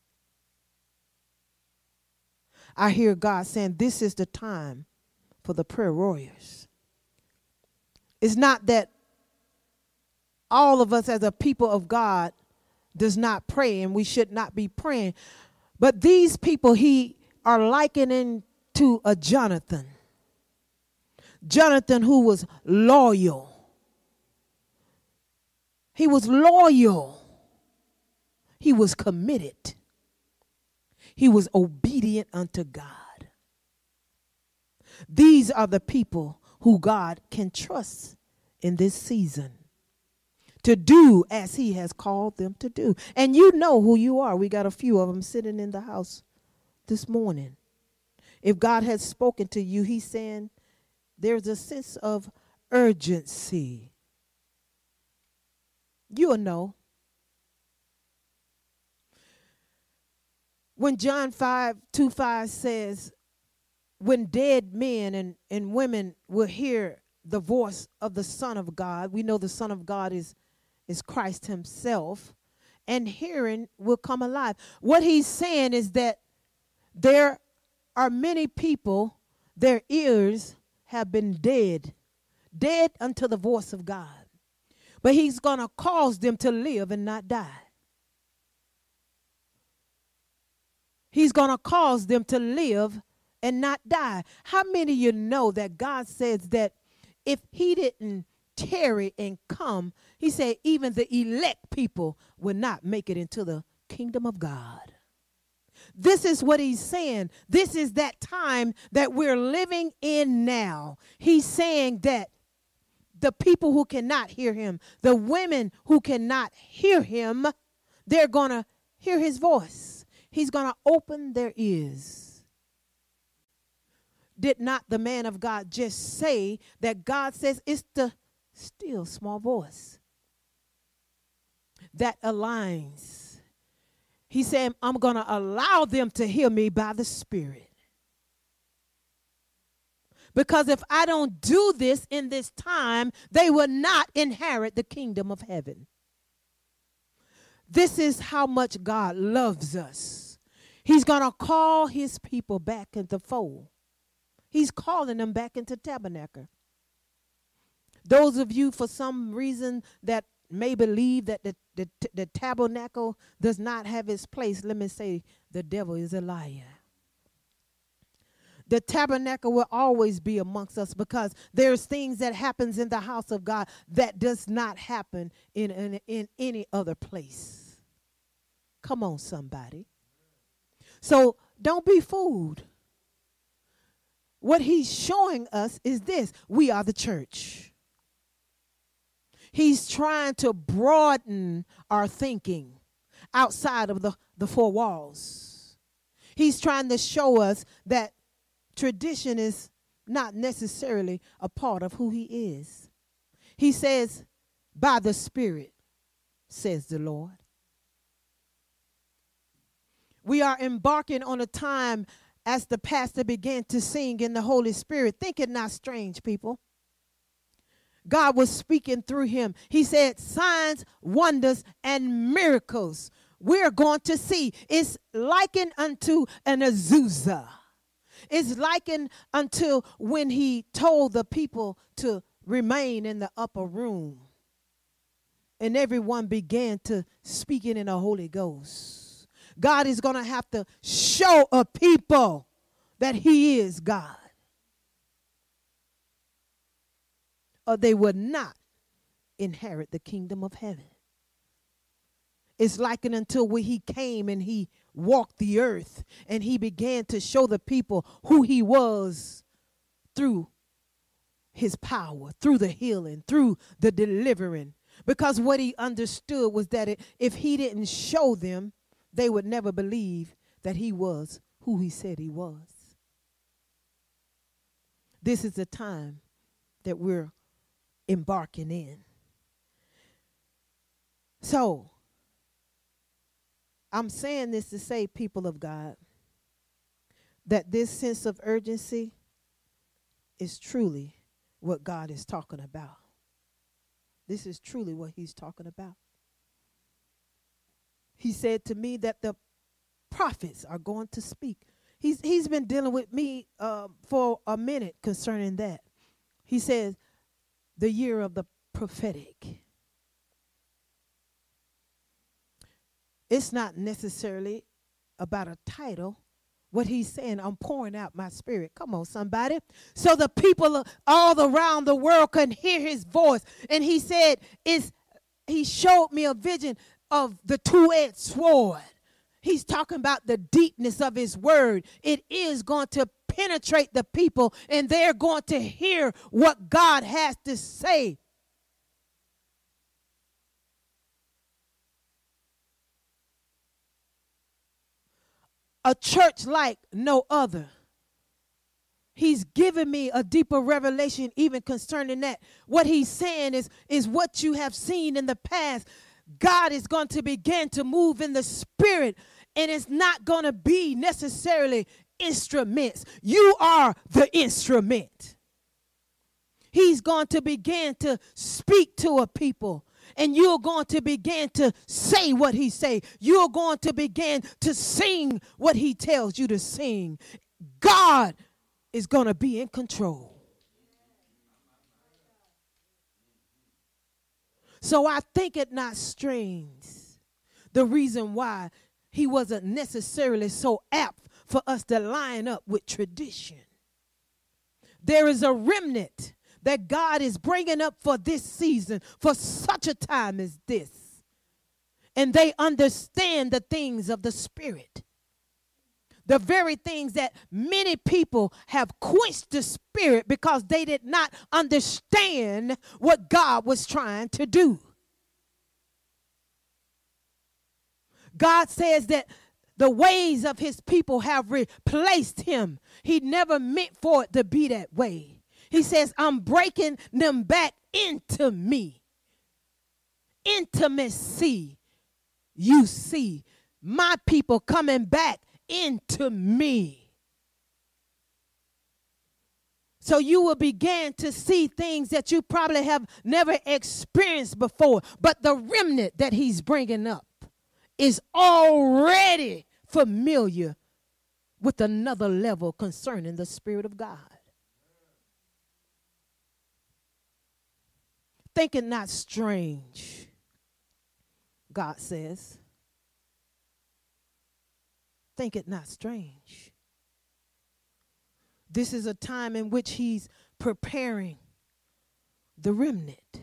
I hear God saying this is the time for the prayer warriors. It's not that all of us as a people of God does not pray and we should not be praying. But these people he are likening to a Jonathan. Jonathan who was loyal. He was loyal. He was committed. He was obedient unto God. These are the people who God can trust in this season to do as he has called them to do. And you know who you are. We got a few of them sitting in the house this morning. If God has spoken to you, he's saying there's a sense of urgency. You'll know. When John 5:25 says, when dead men and women will hear the voice of the Son of God, we know the Son of God is Christ himself, and hearing will come alive. What he's saying is that there are many people, their ears have been dead unto the voice of God. But he's going to cause them to live and not die. He's going to cause them to live and not die. How many of you know that God says that if he didn't tarry and come, he said even the elect people will not make it into the kingdom of God. This is what he's saying. This is that time that we're living in now. He's saying that the people who cannot hear him, the women who cannot hear him, they're going to hear his voice. He's going to open their ears. Did not the man of God just say that God says it's the still small voice that aligns? He said, I'm going to allow them to hear me by the Spirit. Because if I don't do this in this time, they will not inherit the kingdom of heaven. This is how much God loves us. He's going to call his people back into fold. He's calling them back into tabernacle. Those of you, for some reason, that may believe that the tabernacle does not have its place, let me say the devil is a liar. The tabernacle will always be amongst us because there's things that happens in the house of God that does not happen in any other place. Come on, somebody. So don't be fooled. What he's showing us is this. We are the church. He's trying to broaden our thinking outside of the four walls. He's trying to show us that tradition is not necessarily a part of who he is. He says, by the Spirit, says the Lord. We are embarking on a time as the pastor began to sing in the Holy Spirit. Think it not strange, people. God was speaking through him. He said, signs, wonders, and miracles we're going to see. It's likened unto an Azusa. It's likened until when he told the people to remain in the upper room. And everyone began to speak it in the Holy Ghost. God is going to have to show a people that he is God, or they would not inherit the kingdom of heaven. It's likened until when he came and he walked the earth and he began to show the people who he was through his power, through the healing, through the delivering. Because what he understood was that if he didn't show them, they would never believe that he was who he said he was. This is the time that we're embarking in. So, I'm saying this to say, people of God, that this sense of urgency is truly what God is talking about. This is truly what he's talking about. He said to me that the prophets are going to speak. He's been dealing with me for a minute concerning that. He says, the year of the prophetic. It's not necessarily about a title. What he's saying, I'm pouring out my spirit. Come on, somebody. So the people all around the world can hear his voice. And he said, he showed me a vision of the two-edged sword. He's talking about the deepness of his word. It is going to penetrate the people, and they're going to hear what God has to say. A church like no other. He's given me a deeper revelation even concerning that. What he's saying is what you have seen in the past. God is going to begin to move in the spirit, and it's not going to be necessarily instruments. You are the instrument. He's going to begin to speak to a people. And you're going to begin to say what he say. You're going to begin to sing what he tells you to sing. God is going to be in control. So I think it not strange the reason why he wasn't necessarily so apt for us to line up with tradition. There is a remnant that God is bringing up for this season, for such a time as this. And they understand the things of the Spirit. The very things that many people have quenched the Spirit because they did not understand what God was trying to do. God says that the ways of his people have replaced him. He never meant for it to be that way. He says, I'm breaking them back into me. Intimacy. You see, my people coming back into me. So you will begin to see things that you probably have never experienced before. But the remnant that he's bringing up is already familiar with another level concerning the Spirit of God. Think it not strange, God says. Think it not strange. This is a time in which he's preparing the remnant.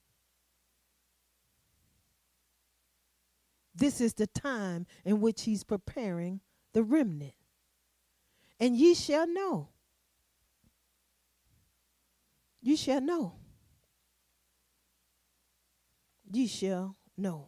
This is the time in which he's preparing the remnant. And ye shall know. You shall know. Ye shall know.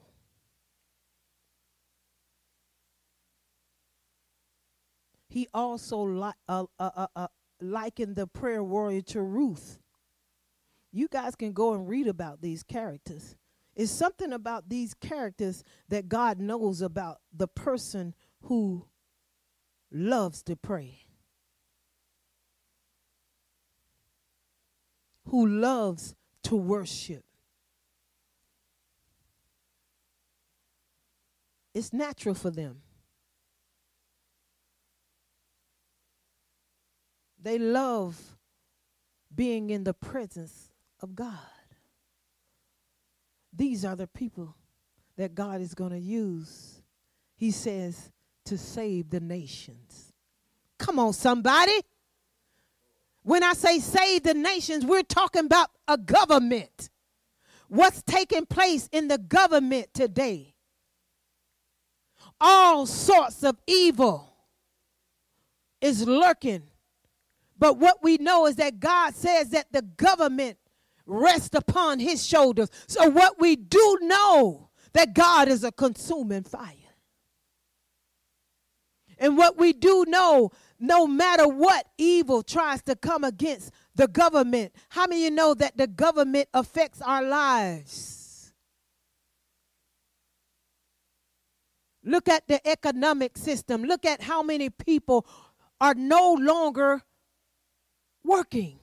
He also likened the prayer warrior to Ruth. You guys can go and read about these characters. It's something about these characters that God knows about the person who loves to pray, who loves to worship. It's natural for them. They love being in the presence of God. These are the people that God is going to use, he says, to save the nations. Come on, somebody. When I say save the nations, we're talking about a government. What's taking place in the government today? All sorts of evil is lurking. But what we know is that God says that the government rests upon his shoulders. So what we do know, that God is a consuming fire. And what we do know, no matter what evil tries to come against the government, how many of you know that the government affects our lives? Look at the economic system. Look at how many people are no longer working.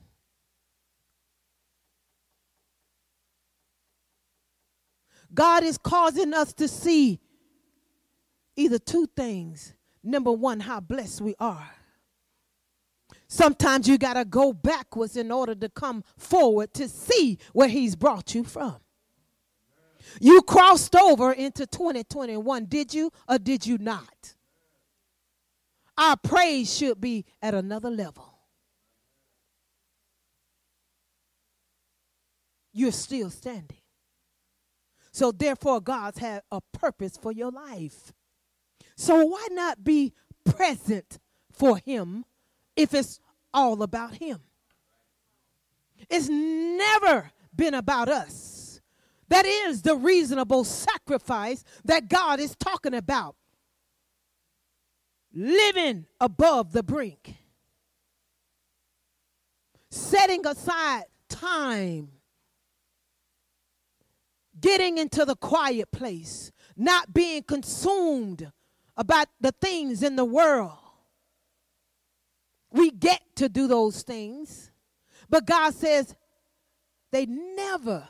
God is causing us to see either two things. Number one, how blessed we are. Sometimes you got to go backwards in order to come forward to see where he's brought you from. You crossed over into 2021, did you or did you not? Our praise should be at another level. You're still standing. So therefore, God's had a purpose for your life. So why not be present for him if it's all about him? It's never been about us. That is the reasonable sacrifice that God is talking about. Living above the brink. Setting aside time. Getting into the quiet place. Not being consumed about the things in the world. We get to do those things. But God says they never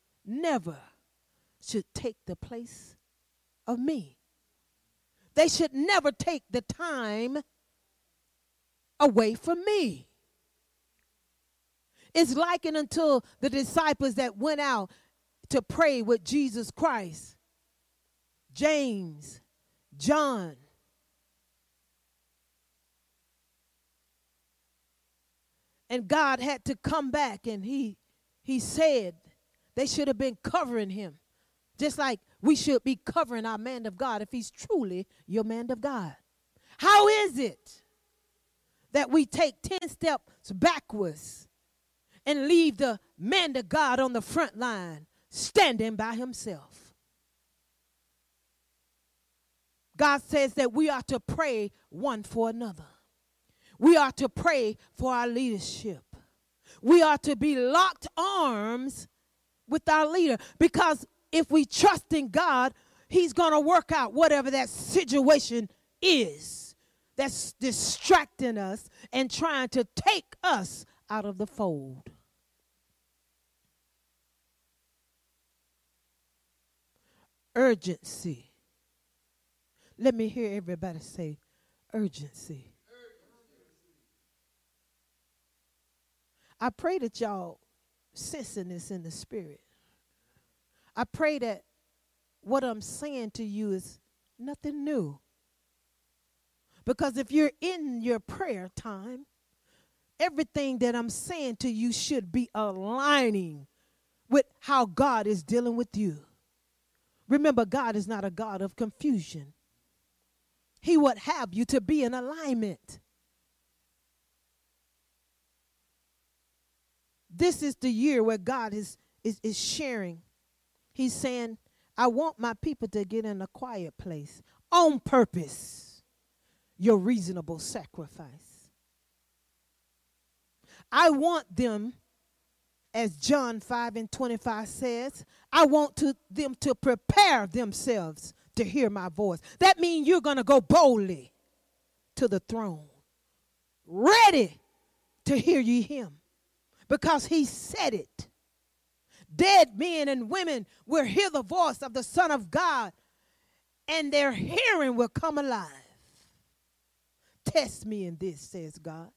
should take the place of me. They should never take the time away from me. It's likened unto the disciples that went out to pray with Jesus Christ. James, John. And God had to come back and he said they should have been covering him. Just like we should be covering our man of God if he's truly your man of God. How is it that we take 10 steps backwards and leave the man of God on the front line standing by himself? God says that we are to pray one for another. We are to pray for our leadership. We are to be locked arms with our leader, because if we trust in God, he's going to work out whatever that situation is that's distracting us and trying to take us out of the fold. Urgency. Let me hear everybody say urgency. I pray that y'all sensing this in the spirit. I pray that what I'm saying to you is nothing new. Because if you're in your prayer time, everything that I'm saying to you should be aligning with how God is dealing with you. Remember, God is not a God of confusion. He would have you to be in alignment. This is the year where God is sharing. He's saying, I want my people to get in a quiet place on purpose. Your reasonable sacrifice. I want them, as John 5:25 says, I want them to prepare themselves to hear my voice. That means you're going to go boldly to the throne, ready to hear ye him. Because he said it. Dead men and women will hear the voice of the Son of God, and their hearing will come alive. Test me in this, says God.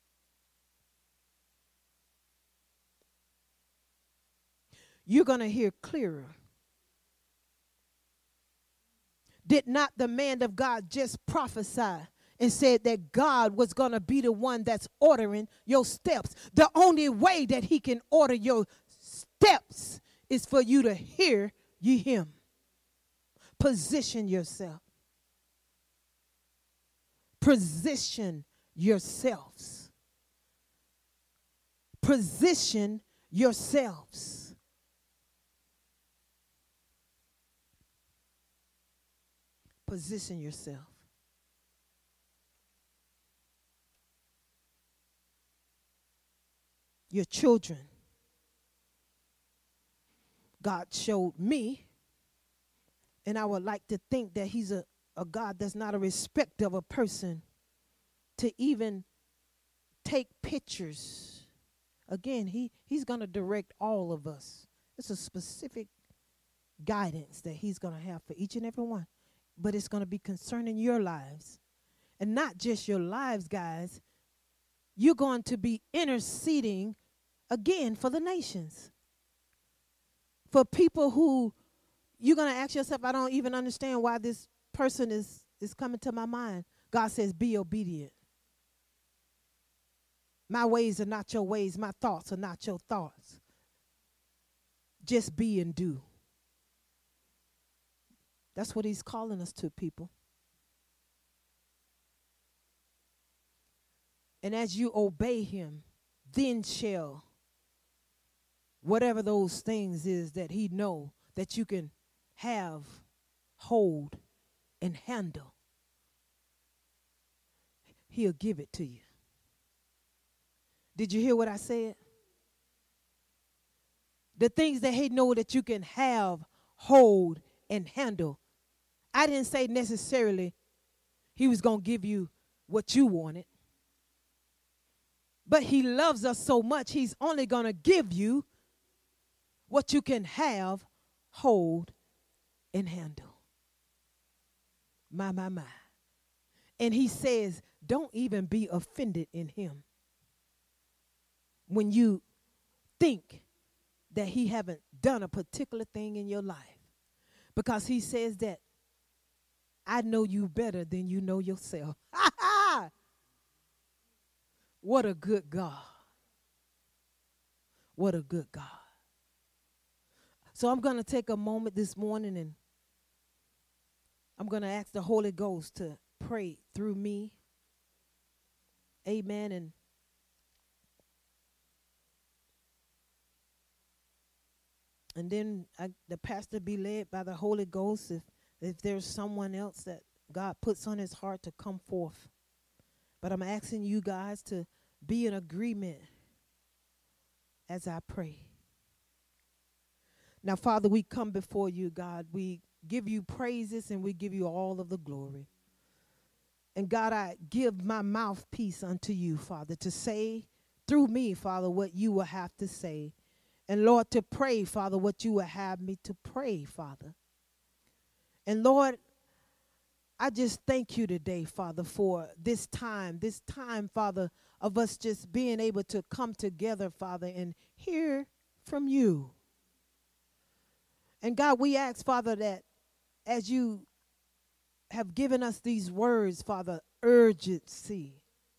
You're going to hear clearer. Did not the man of God just prophesy and said that God was going to be the one that's ordering your steps? The only way that he can order your steps is for you to hear ye him. Position yourself. Position yourselves. Position yourselves. Position yourself. Your children. God showed me, and I would like to think that he's a God that's not a respecter of a person to even take pictures. Again, he's going to direct all of us. It's a specific guidance that he's going to have for each and every one. But it's going to be concerning your lives. And not just your lives, guys. You're going to be interceding, again, for the nations. For people who you're going to ask yourself, I don't even understand why this person is coming to my mind. God says, be obedient. My ways are not your ways. My thoughts are not your thoughts. Just be and do. That's what he's calling us to, people. And as you obey him, then shall whatever those things is that he know that you can have, hold, and handle, he'll give it to you. Did you hear what I said? The things that he know that you can have, hold, and handle. I didn't say necessarily he was going to give you what you wanted. But he loves us so much, he's only going to give you what you can have, hold, and handle. My. And he says, don't even be offended in him when you think that he haven't done a particular thing in your life. Because he says that I know you better than you know yourself. What a good God. What a good God. So I'm going to take a moment this morning and I'm going to ask the Holy Ghost to pray through me. Amen. And then the pastor be led by the Holy Ghost if there's someone else that God puts on his heart to come forth. But I'm asking you guys to be in agreement as I pray. Now, Father, we come before you, God. We give you praises and we give you all of the glory. And God, I give my mouthpiece unto you, Father, to say through me, Father, what you will have to say. And Lord, to pray, Father, what you will have me to pray, Father. And Lord, I just thank you today, Father, for this time, Father, of us just being able to come together, Father, and hear from you. And God, we ask, Father, that as you have given us these words, Father, urgency.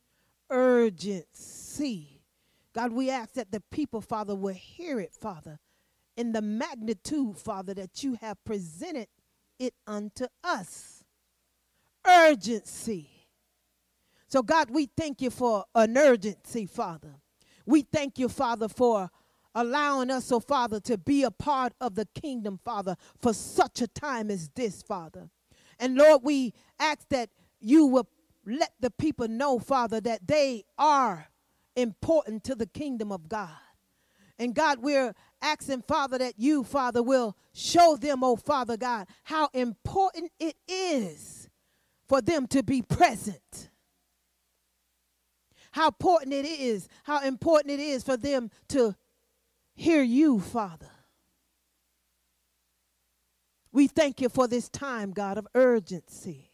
God, we ask that the people, Father, will hear it, Father, in the magnitude, Father, that you have presented it unto us. Urgency. So, God, we thank you for an urgency, Father. We thank you, Father, for allowing us, oh Father, to be a part of the kingdom, Father, for such a time as this, Father. And Lord, we ask that you will let the people know, Father, that they are important to the kingdom of God. And God, we're asking, Father, that you, Father, will show them, oh Father God, how important it is for them to be present. How important it is for them to hear you, Father. We thank you for this time, God, of urgency.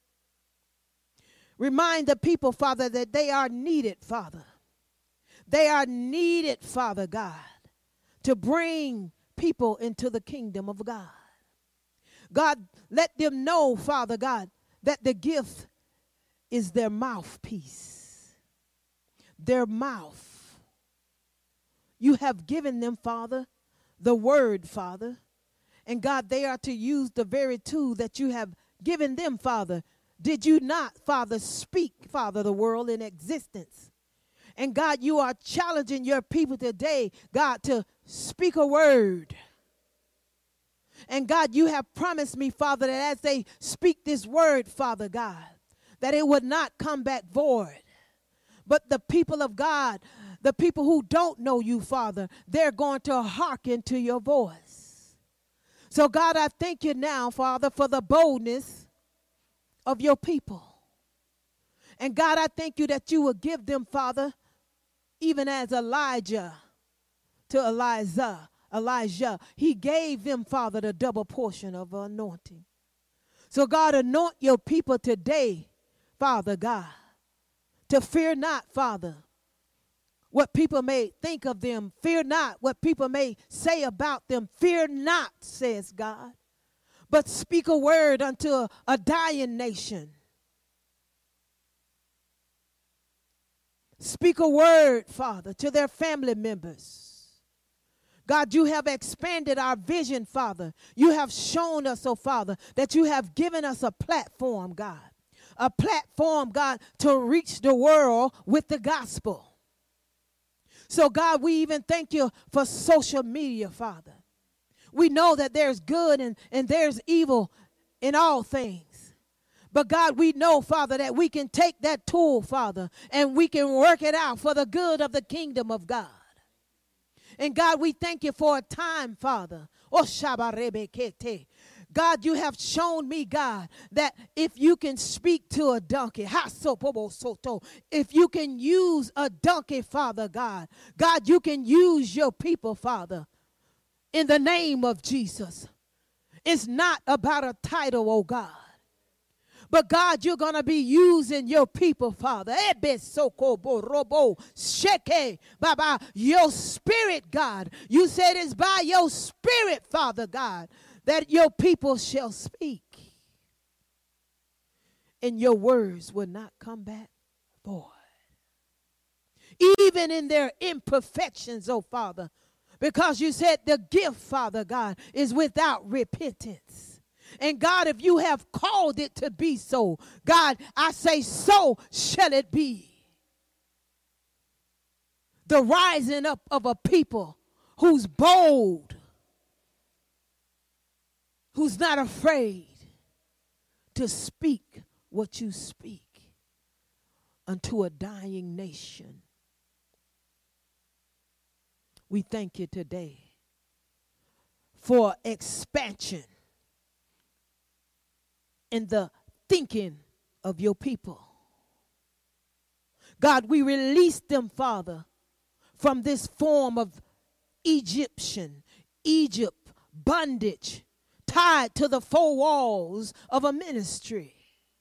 Remind the people, Father, that they are needed, Father. They are needed, Father God, to bring people into the kingdom of God. God, let them know, Father God, that the gift is their mouthpiece. Their mouth. You have given them, Father, the word, Father. And God, they are to use the very tool that you have given them, Father. Did you not, Father, speak, Father, the world in existence? And God, you are challenging your people today, God, to speak a word. And God, you have promised me, Father, that as they speak this word, Father God, that it would not come back void. But the people of God, the people who don't know you, Father, they're going to hearken to your voice. So God, I thank you now, Father, for the boldness of your people. And God, I thank you that you will give them, Father, even as Elijah to Elijah, he gave them, Father, the double portion of anointing. So God, anoint your people today, Father God, to fear not, Father, what people may think of them. Fear not what people may say about them. Fear not, says God, but speak a word unto a dying nation. Speak a word, Father, to their family members. God, you have expanded our vision, Father. You have shown us, oh Father, that you have given us a platform, God. A platform, God, to reach the world with the gospel. So, God, we even thank you for social media, Father. We know that there's good and there's evil in all things. But, God, we know, Father, that we can take that tool, Father, and we can work it out for the good of the kingdom of God. And, God, we thank you for a time, Father. Oh, shabarebekete. God, you have shown me, God, that if you can speak to a donkey, if you can use a donkey, Father God, God, you can use your people, Father, in the name of Jesus. It's not about a title, oh God. But God, you're going to be using your people, Father. Your spirit, God. You said it's by your spirit, Father God, that your people shall speak. And your words will not come back void. Even in their imperfections, oh Father. Because you said the gift, Father God, is without repentance. And God, if you have called it to be so, God, I say so shall it be. The rising up of a people who's bold, who's not afraid to speak what you speak unto a dying nation. We thank you today for expansion in the thinking of your people. God, we release them, Father, from this form of Egypt bondage, tied to the four walls of a ministry.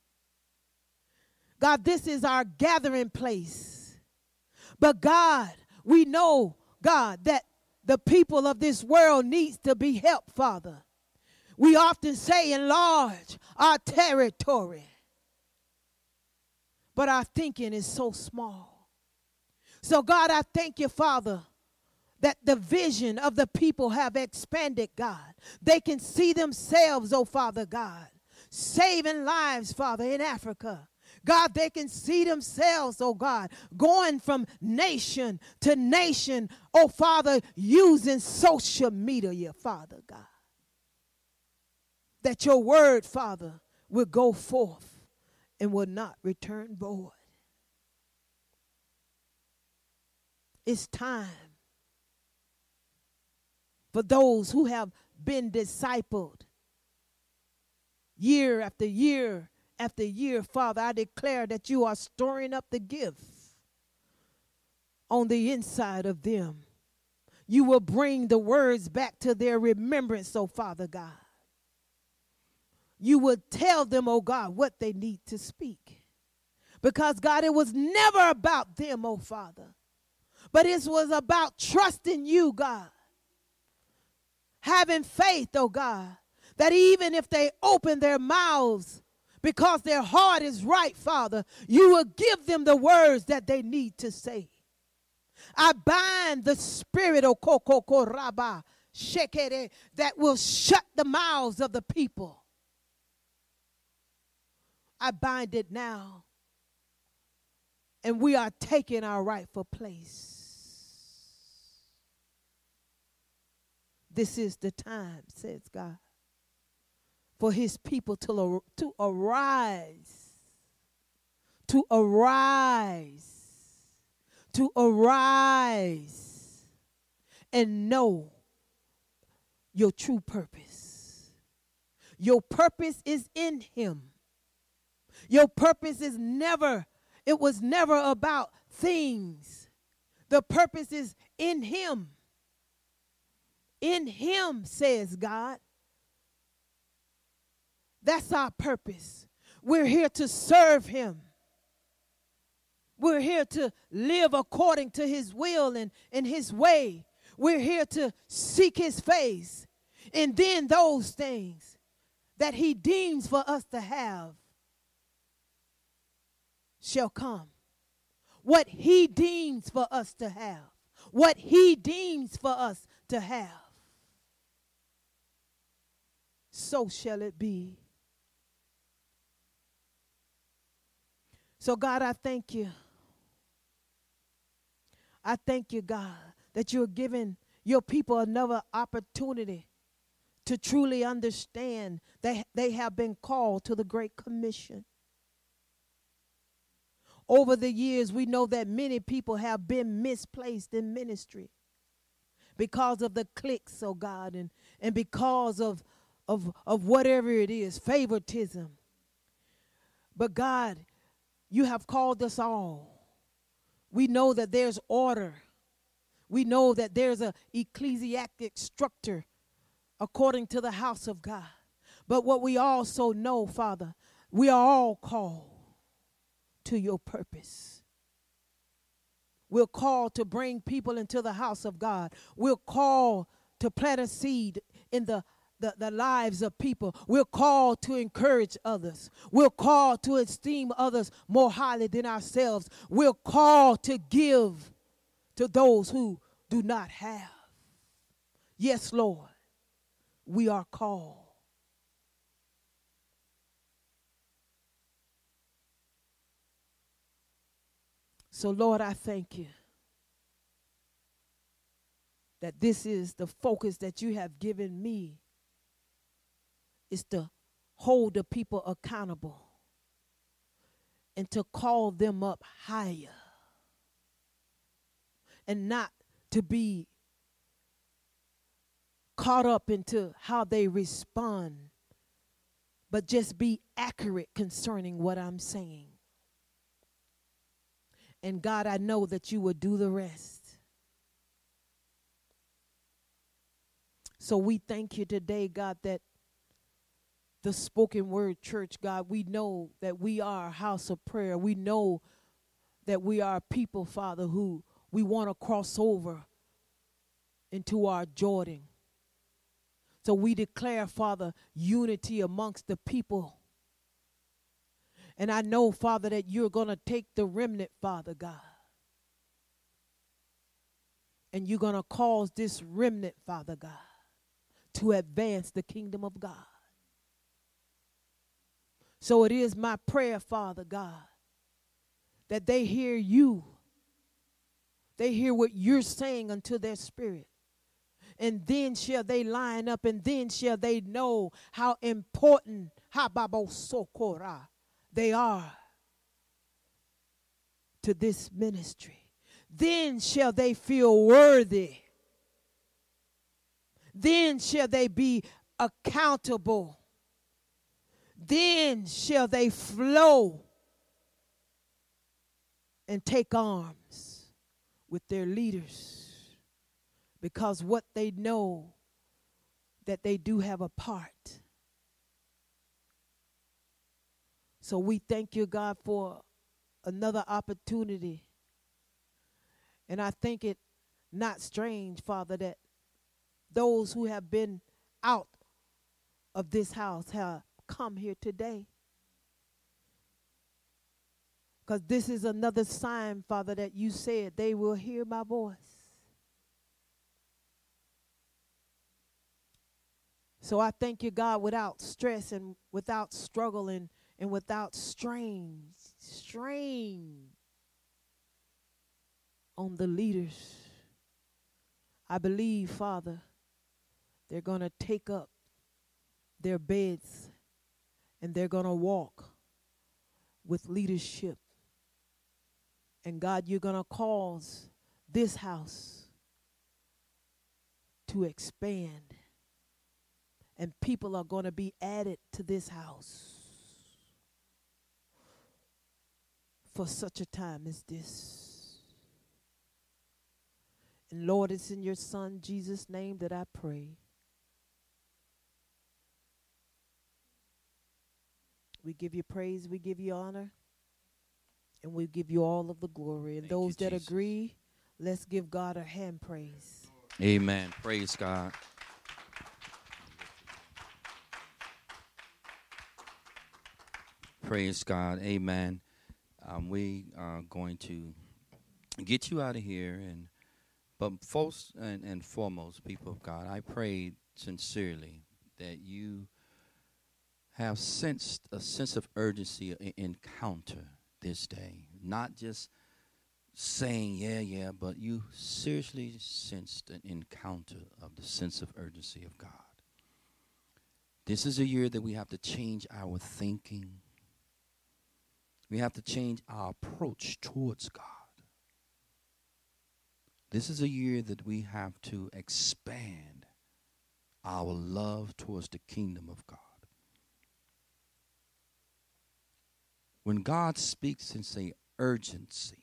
God, this is our gathering place. But God, we know, God, that the people of this world needs to be helped, Father. We often say enlarge our territory, but our thinking is so small. So God, I thank you, Father, that the vision of the people have expanded, God. They can see themselves, oh Father God, saving lives, Father, in Africa. God, they can see themselves, oh God, going from nation to nation, oh Father, using social media, Father God. That your word, Father, will go forth and will not return void. It's time for those who have been discipled year after year after year, Father. I declare that you are storing up the gifts on the inside of them. You will bring the words back to their remembrance, oh Father God. You would tell them, oh God, what they need to speak. Because, God, it was never about them, oh Father. But it was about trusting you, God. Having faith, oh God, that even if they open their mouths because their heart is right, Father, you will give them the words that they need to say. I bind the spirit, oh Koko Rabba, Shekere, that will shut the mouths of the people. I bind it now. And we are taking our rightful place. This is the time, says God, for his people to arise. To arise. To arise. And know your true purpose. Your purpose is in him. Your purpose is never, it was never about things. The purpose is in him. In him, says God. That's our purpose. We're here to serve him. We're here to live according to his will and his way. We're here to seek his face. And then those things that he deems for us to have shall come. What he deems for us to have. What he deems for us to have. So shall it be. So God, I thank you. I thank you, God, that you're giving your people another opportunity to truly understand that they have been called to the Great Commission. Over the years, we know that many people have been misplaced in ministry because of the cliques, oh God, and because of whatever it is, favoritism. But God, you have called us all. We know that there's order. We know that there's an ecclesiastic structure according to the house of God. But what we also know, Father, we are all called to your purpose. We're called to bring people into the house of God. We're called to plant a seed in the lives of people. We're called to encourage others. We're called to esteem others more highly than ourselves. We're called to give to those who do not have. Yes, Lord, we are called. So, Lord, I thank you that this is the focus that you have given me, is to hold the people accountable and to call them up higher and not to be caught up into how they respond, but just be accurate concerning what I'm saying. And God, I know that you will do the rest. So we thank you today, God, that the spoken word church, God, we know that we are a house of prayer. We know that we are people, Father, who we want to cross over into our Jordan. So we declare, Father, unity amongst the people. And I know, Father, that you're going to take the remnant, Father God, and you're going to cause this remnant, Father God, to advance the kingdom of God. So it is my prayer, Father God, that they hear you. They hear what you're saying unto their spirit. And then shall they line up, and then shall they know how important they are to this ministry. Then shall they feel worthy. Then shall they be accountable. Then shall they flow and take arms with their leaders, because what they know, that they do have a part. So we thank you, God, for another opportunity. And I think it not strange, Father, that those who have been out of this house have come here today. Because this is another sign, Father, that you said they will hear my voice. So I thank you, God, without stress and without struggle and without strain on the leaders. I believe, Father, they're going to take up their beds and they're going to walk with leadership. And God, you're going to cause this house to expand. And people are going to be added to this house. for such a time as this. And Lord, it's in your Son, Jesus' name, that I pray. We give you praise, we give you honor, and we give you all of the glory. And those that agree, let's give God a hand praise. Amen. Praise God. Praise God. Amen. We are going to get you out of here, but first and foremost, people of God, I pray sincerely that you have sensed a sense of urgency, an encounter this day. Not just saying, yeah, but you seriously sensed an encounter of the sense of urgency of God. This is a year that we have to change our thinking. We have to change our approach towards God. This is a year that we have to expand our love towards the kingdom of God. When God speaks and say urgency,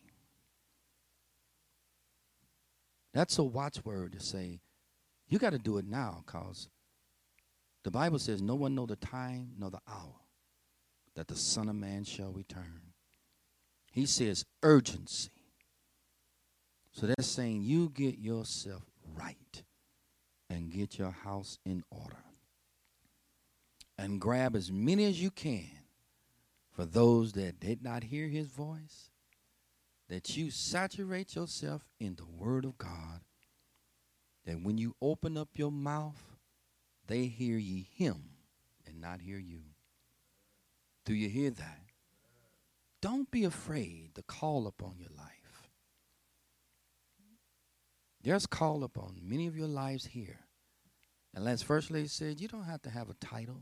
that's a watchword to say, you got to do it now, because the Bible says no one know the time nor the hour that the Son of Man shall return. He says urgency. So that's saying you get yourself right and get your house in order. And grab as many as you can for those that did not hear his voice, that you saturate yourself in the word of God, that when you open up your mouth, they hear ye him and not hear you. Do you hear that? Don't be afraid to call upon your life. There's call upon many of your lives here. And as First Lady said, you don't have to have a title.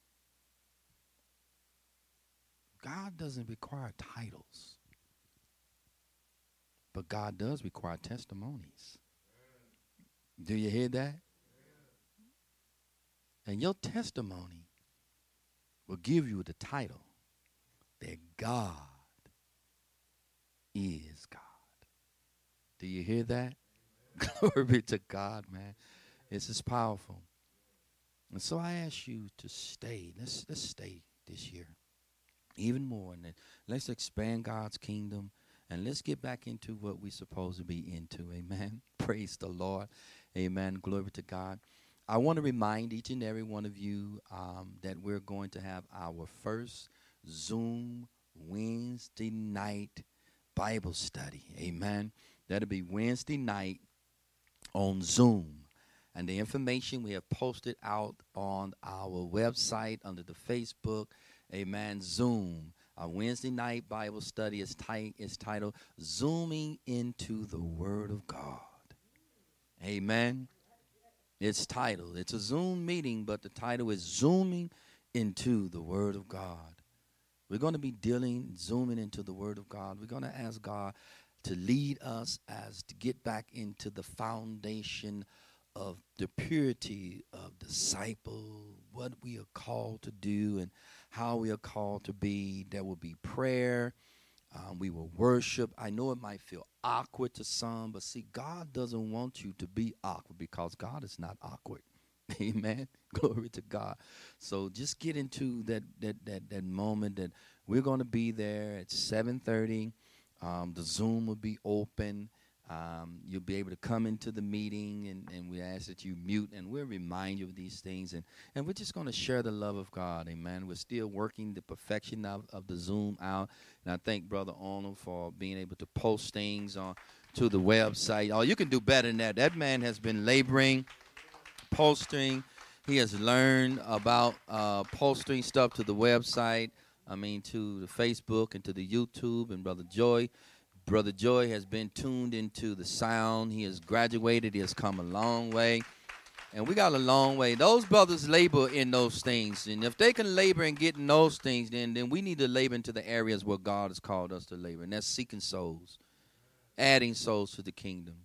God doesn't require titles. But God does require testimonies. Do you hear that? And your testimony will give you the title that God is God. Do you hear that? Glory be to God, man. This is powerful. And so I ask you to stay. Let's stay this year even more. And let's expand God's kingdom. And let's get back into what we're supposed to be into. Amen. Praise the Lord. Amen. Glory to God. I want to remind each and every one of you that we're going to have our first Zoom Wednesday night Bible study. Amen. That'll be Wednesday night on Zoom. And the information we have posted out on our website under the Facebook. Amen. Zoom. Our Wednesday night Bible study is titled Zooming into the Word of God. Amen. It's titled. It's a Zoom meeting, but the title is Zooming into the Word of God. We're going to be zooming into the Word of God. We're going to ask God to lead us to get back into the foundation of the purity of disciple, what we are called to do and how we are called to be. There will be prayer. We will worship. I know it might feel awkward to some, but see, God doesn't want you to be awkward because God is not awkward. Amen. Glory to God. So just get into that moment that we're going to be there at 7:30. The Zoom will be open. You'll be able to come into the meeting, and we ask that you mute, and we'll remind you of these things. And we're just going to share the love of God, amen. We're still working the perfection of the Zoom out. And I thank Brother Arnold for being able to post things to the website. Oh, you can do better than that. That man has been laboring, posting. He has learned about posting stuff to the website, to the Facebook and to the YouTube. And Brother Joy has been tuned into the sound. He has graduated. He has come a long way. And we got a long way. Those brothers labor in those things. And if they can labor in getting those things, then we need to labor into the areas where God has called us to labor. And that's seeking souls, adding souls to the kingdom,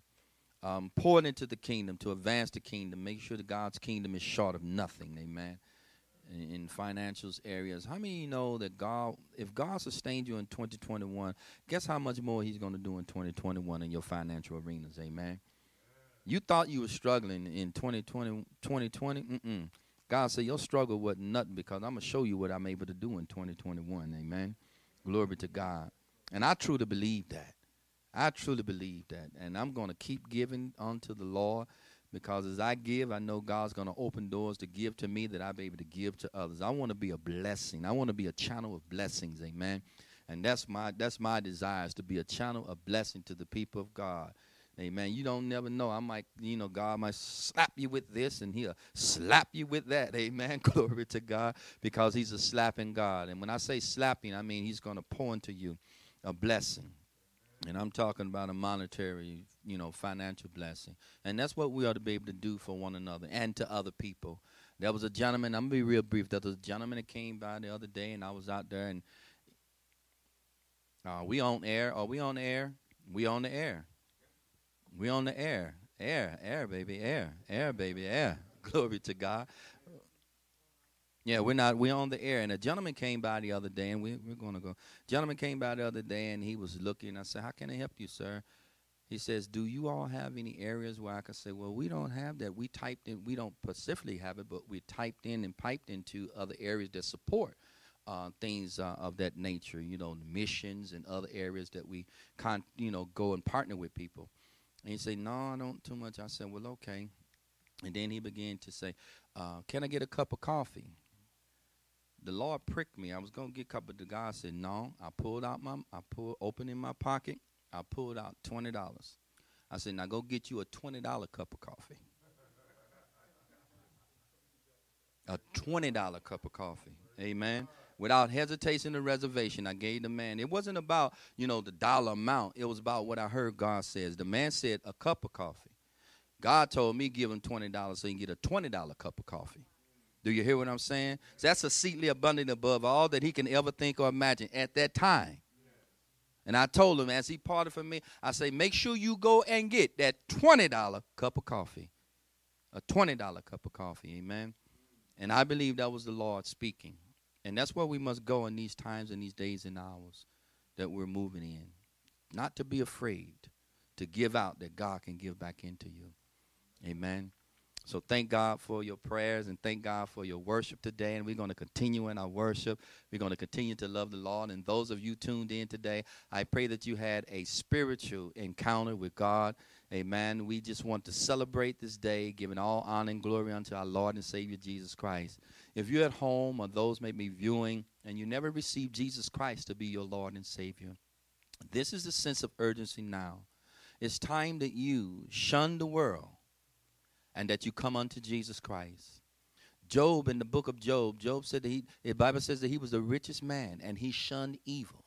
pouring into the kingdom to advance the kingdom, make sure that God's kingdom is short of nothing. Amen. in financial areas. How many of you know that God, if God sustained you in 2021, guess how much more he's going to do in 2021 in your financial arenas, amen? You thought you were struggling in 2020. God said your struggle wasn't nothing because I'm going to show you what I'm able to do in 2021, amen? Glory to God. And I truly believe that. I truly believe that. And I'm going to keep giving unto the Lord. Because as I give, I know God's going to open doors to give to me that I'll be able to give to others. I want to be a blessing. I want to be a channel of blessings, amen. And that's my desire, is to be a channel of blessing to the people of God. Amen. You don't never know. I might, God might slap you with this and he'll slap you with that. Amen. Glory to God, because he's a slapping God. And when I say slapping, I mean he's going to pour into you a blessing. And I'm talking about a monetary, financial blessing. And that's what we ought to be able to do for one another and to other people. There was a gentleman, I'm going to be real brief. There was a gentleman that came by the other day, and I was out there, and we on air. Are we on the air? We on the air. We on the air. Air, baby, air, baby, air. Glory to God. Yeah, we're on the air. And a gentleman came by the other day, and we're going to go. Gentleman came by the other day, and he was looking. I said, how can I help you, sir? He says, do you all have any areas where I can say, well, we don't have that. We typed in, we don't specifically have it, but we typed in and piped into other areas that support things of that nature, missions and other areas that we go and partner with people. And he said, no, I don't too much. I said, well, okay. And then he began to say, can I get a cup of coffee? The Lord pricked me. I was going to get a cup, but the guy said, no. Opened in my pocket. I pulled out $20. I said, now go get you a $20 cup of coffee. A $20 cup of coffee. Amen. Without hesitation or reservation, I gave the man. It wasn't about, the dollar amount. It was about what I heard God says. The man said a cup of coffee. God told me give him $20 so he can get a $20 cup of coffee. Do you hear what I'm saying? So that's exceedingly abundant above all that he can ever think or imagine at that time. And I told him, as he parted from me, I say, make sure you go and get that $20 cup of coffee. A $20 cup of coffee, amen? And I believe that was the Lord speaking. And that's where we must go in these times and these days and hours that we're moving in. Not to be afraid to give out that God can give back into you. Amen. So thank God for your prayers and thank God for your worship today. And we're going to continue in our worship. We're going to continue to love the Lord. And those of you tuned in today, I pray that you had a spiritual encounter with God. Amen. We just want to celebrate this day, giving all honor and glory unto our Lord and Savior Jesus Christ. If you're at home or those may be viewing and you never received Jesus Christ to be your Lord and Savior, this is the sense of urgency now. It's time that you shun the world and that you come unto Jesus Christ. Job, in the book of Job said that the Bible says that he was the richest man and he shunned evil.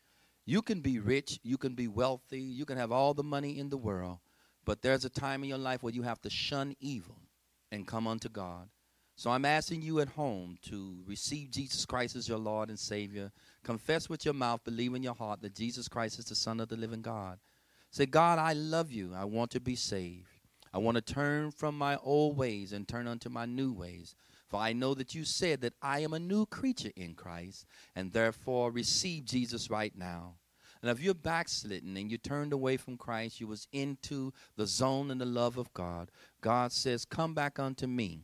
You can be rich, you can be wealthy, you can have all the money in the world, but there's a time in your life where you have to shun evil and come unto God. So I'm asking you at home to receive Jesus Christ as your Lord and Savior. Confess with your mouth, believe in your heart that Jesus Christ is the Son of the living God. Say, God, I love you. I want to be saved. I want to turn from my old ways and turn unto my new ways. For I know that you said that I am a new creature in Christ, and therefore receive Jesus right now. And if you're backslidden and you turned away from Christ, you was into the zone and the love of God, God says, come back unto me.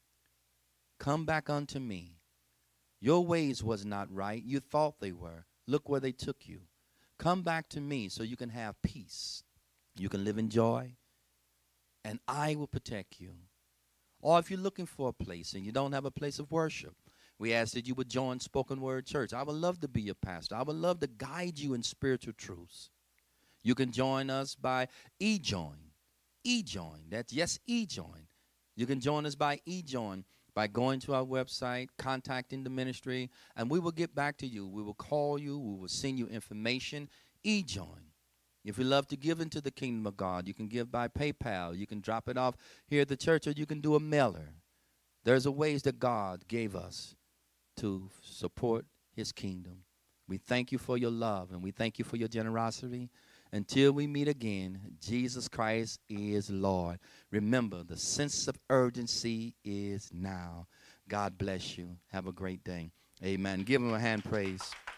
Come back unto me. Your ways was not right. You thought they were. Look where they took you. Come back to me so you can have peace. You can live in joy. And I will protect you. Or if you're looking for a place and you don't have a place of worship, we ask that you would join Spoken Word Church. I would love to be your pastor. I would love to guide you in spiritual truths. You can join us by eJoin. eJoin. That's yes, eJoin. You can join us by eJoin by going to our website, contacting the ministry, and we will get back to you. We will call you. We will send you information. eJoin. If you love to give into the kingdom of God, you can give by PayPal. You can drop it off here at the church, or you can do a mailer. There's a ways that God gave us to support his kingdom. We thank you for your love, and we thank you for your generosity. Until we meet again, Jesus Christ is Lord. Remember, the sense of urgency is now. God bless you. Have a great day. Amen. Give him a hand praise.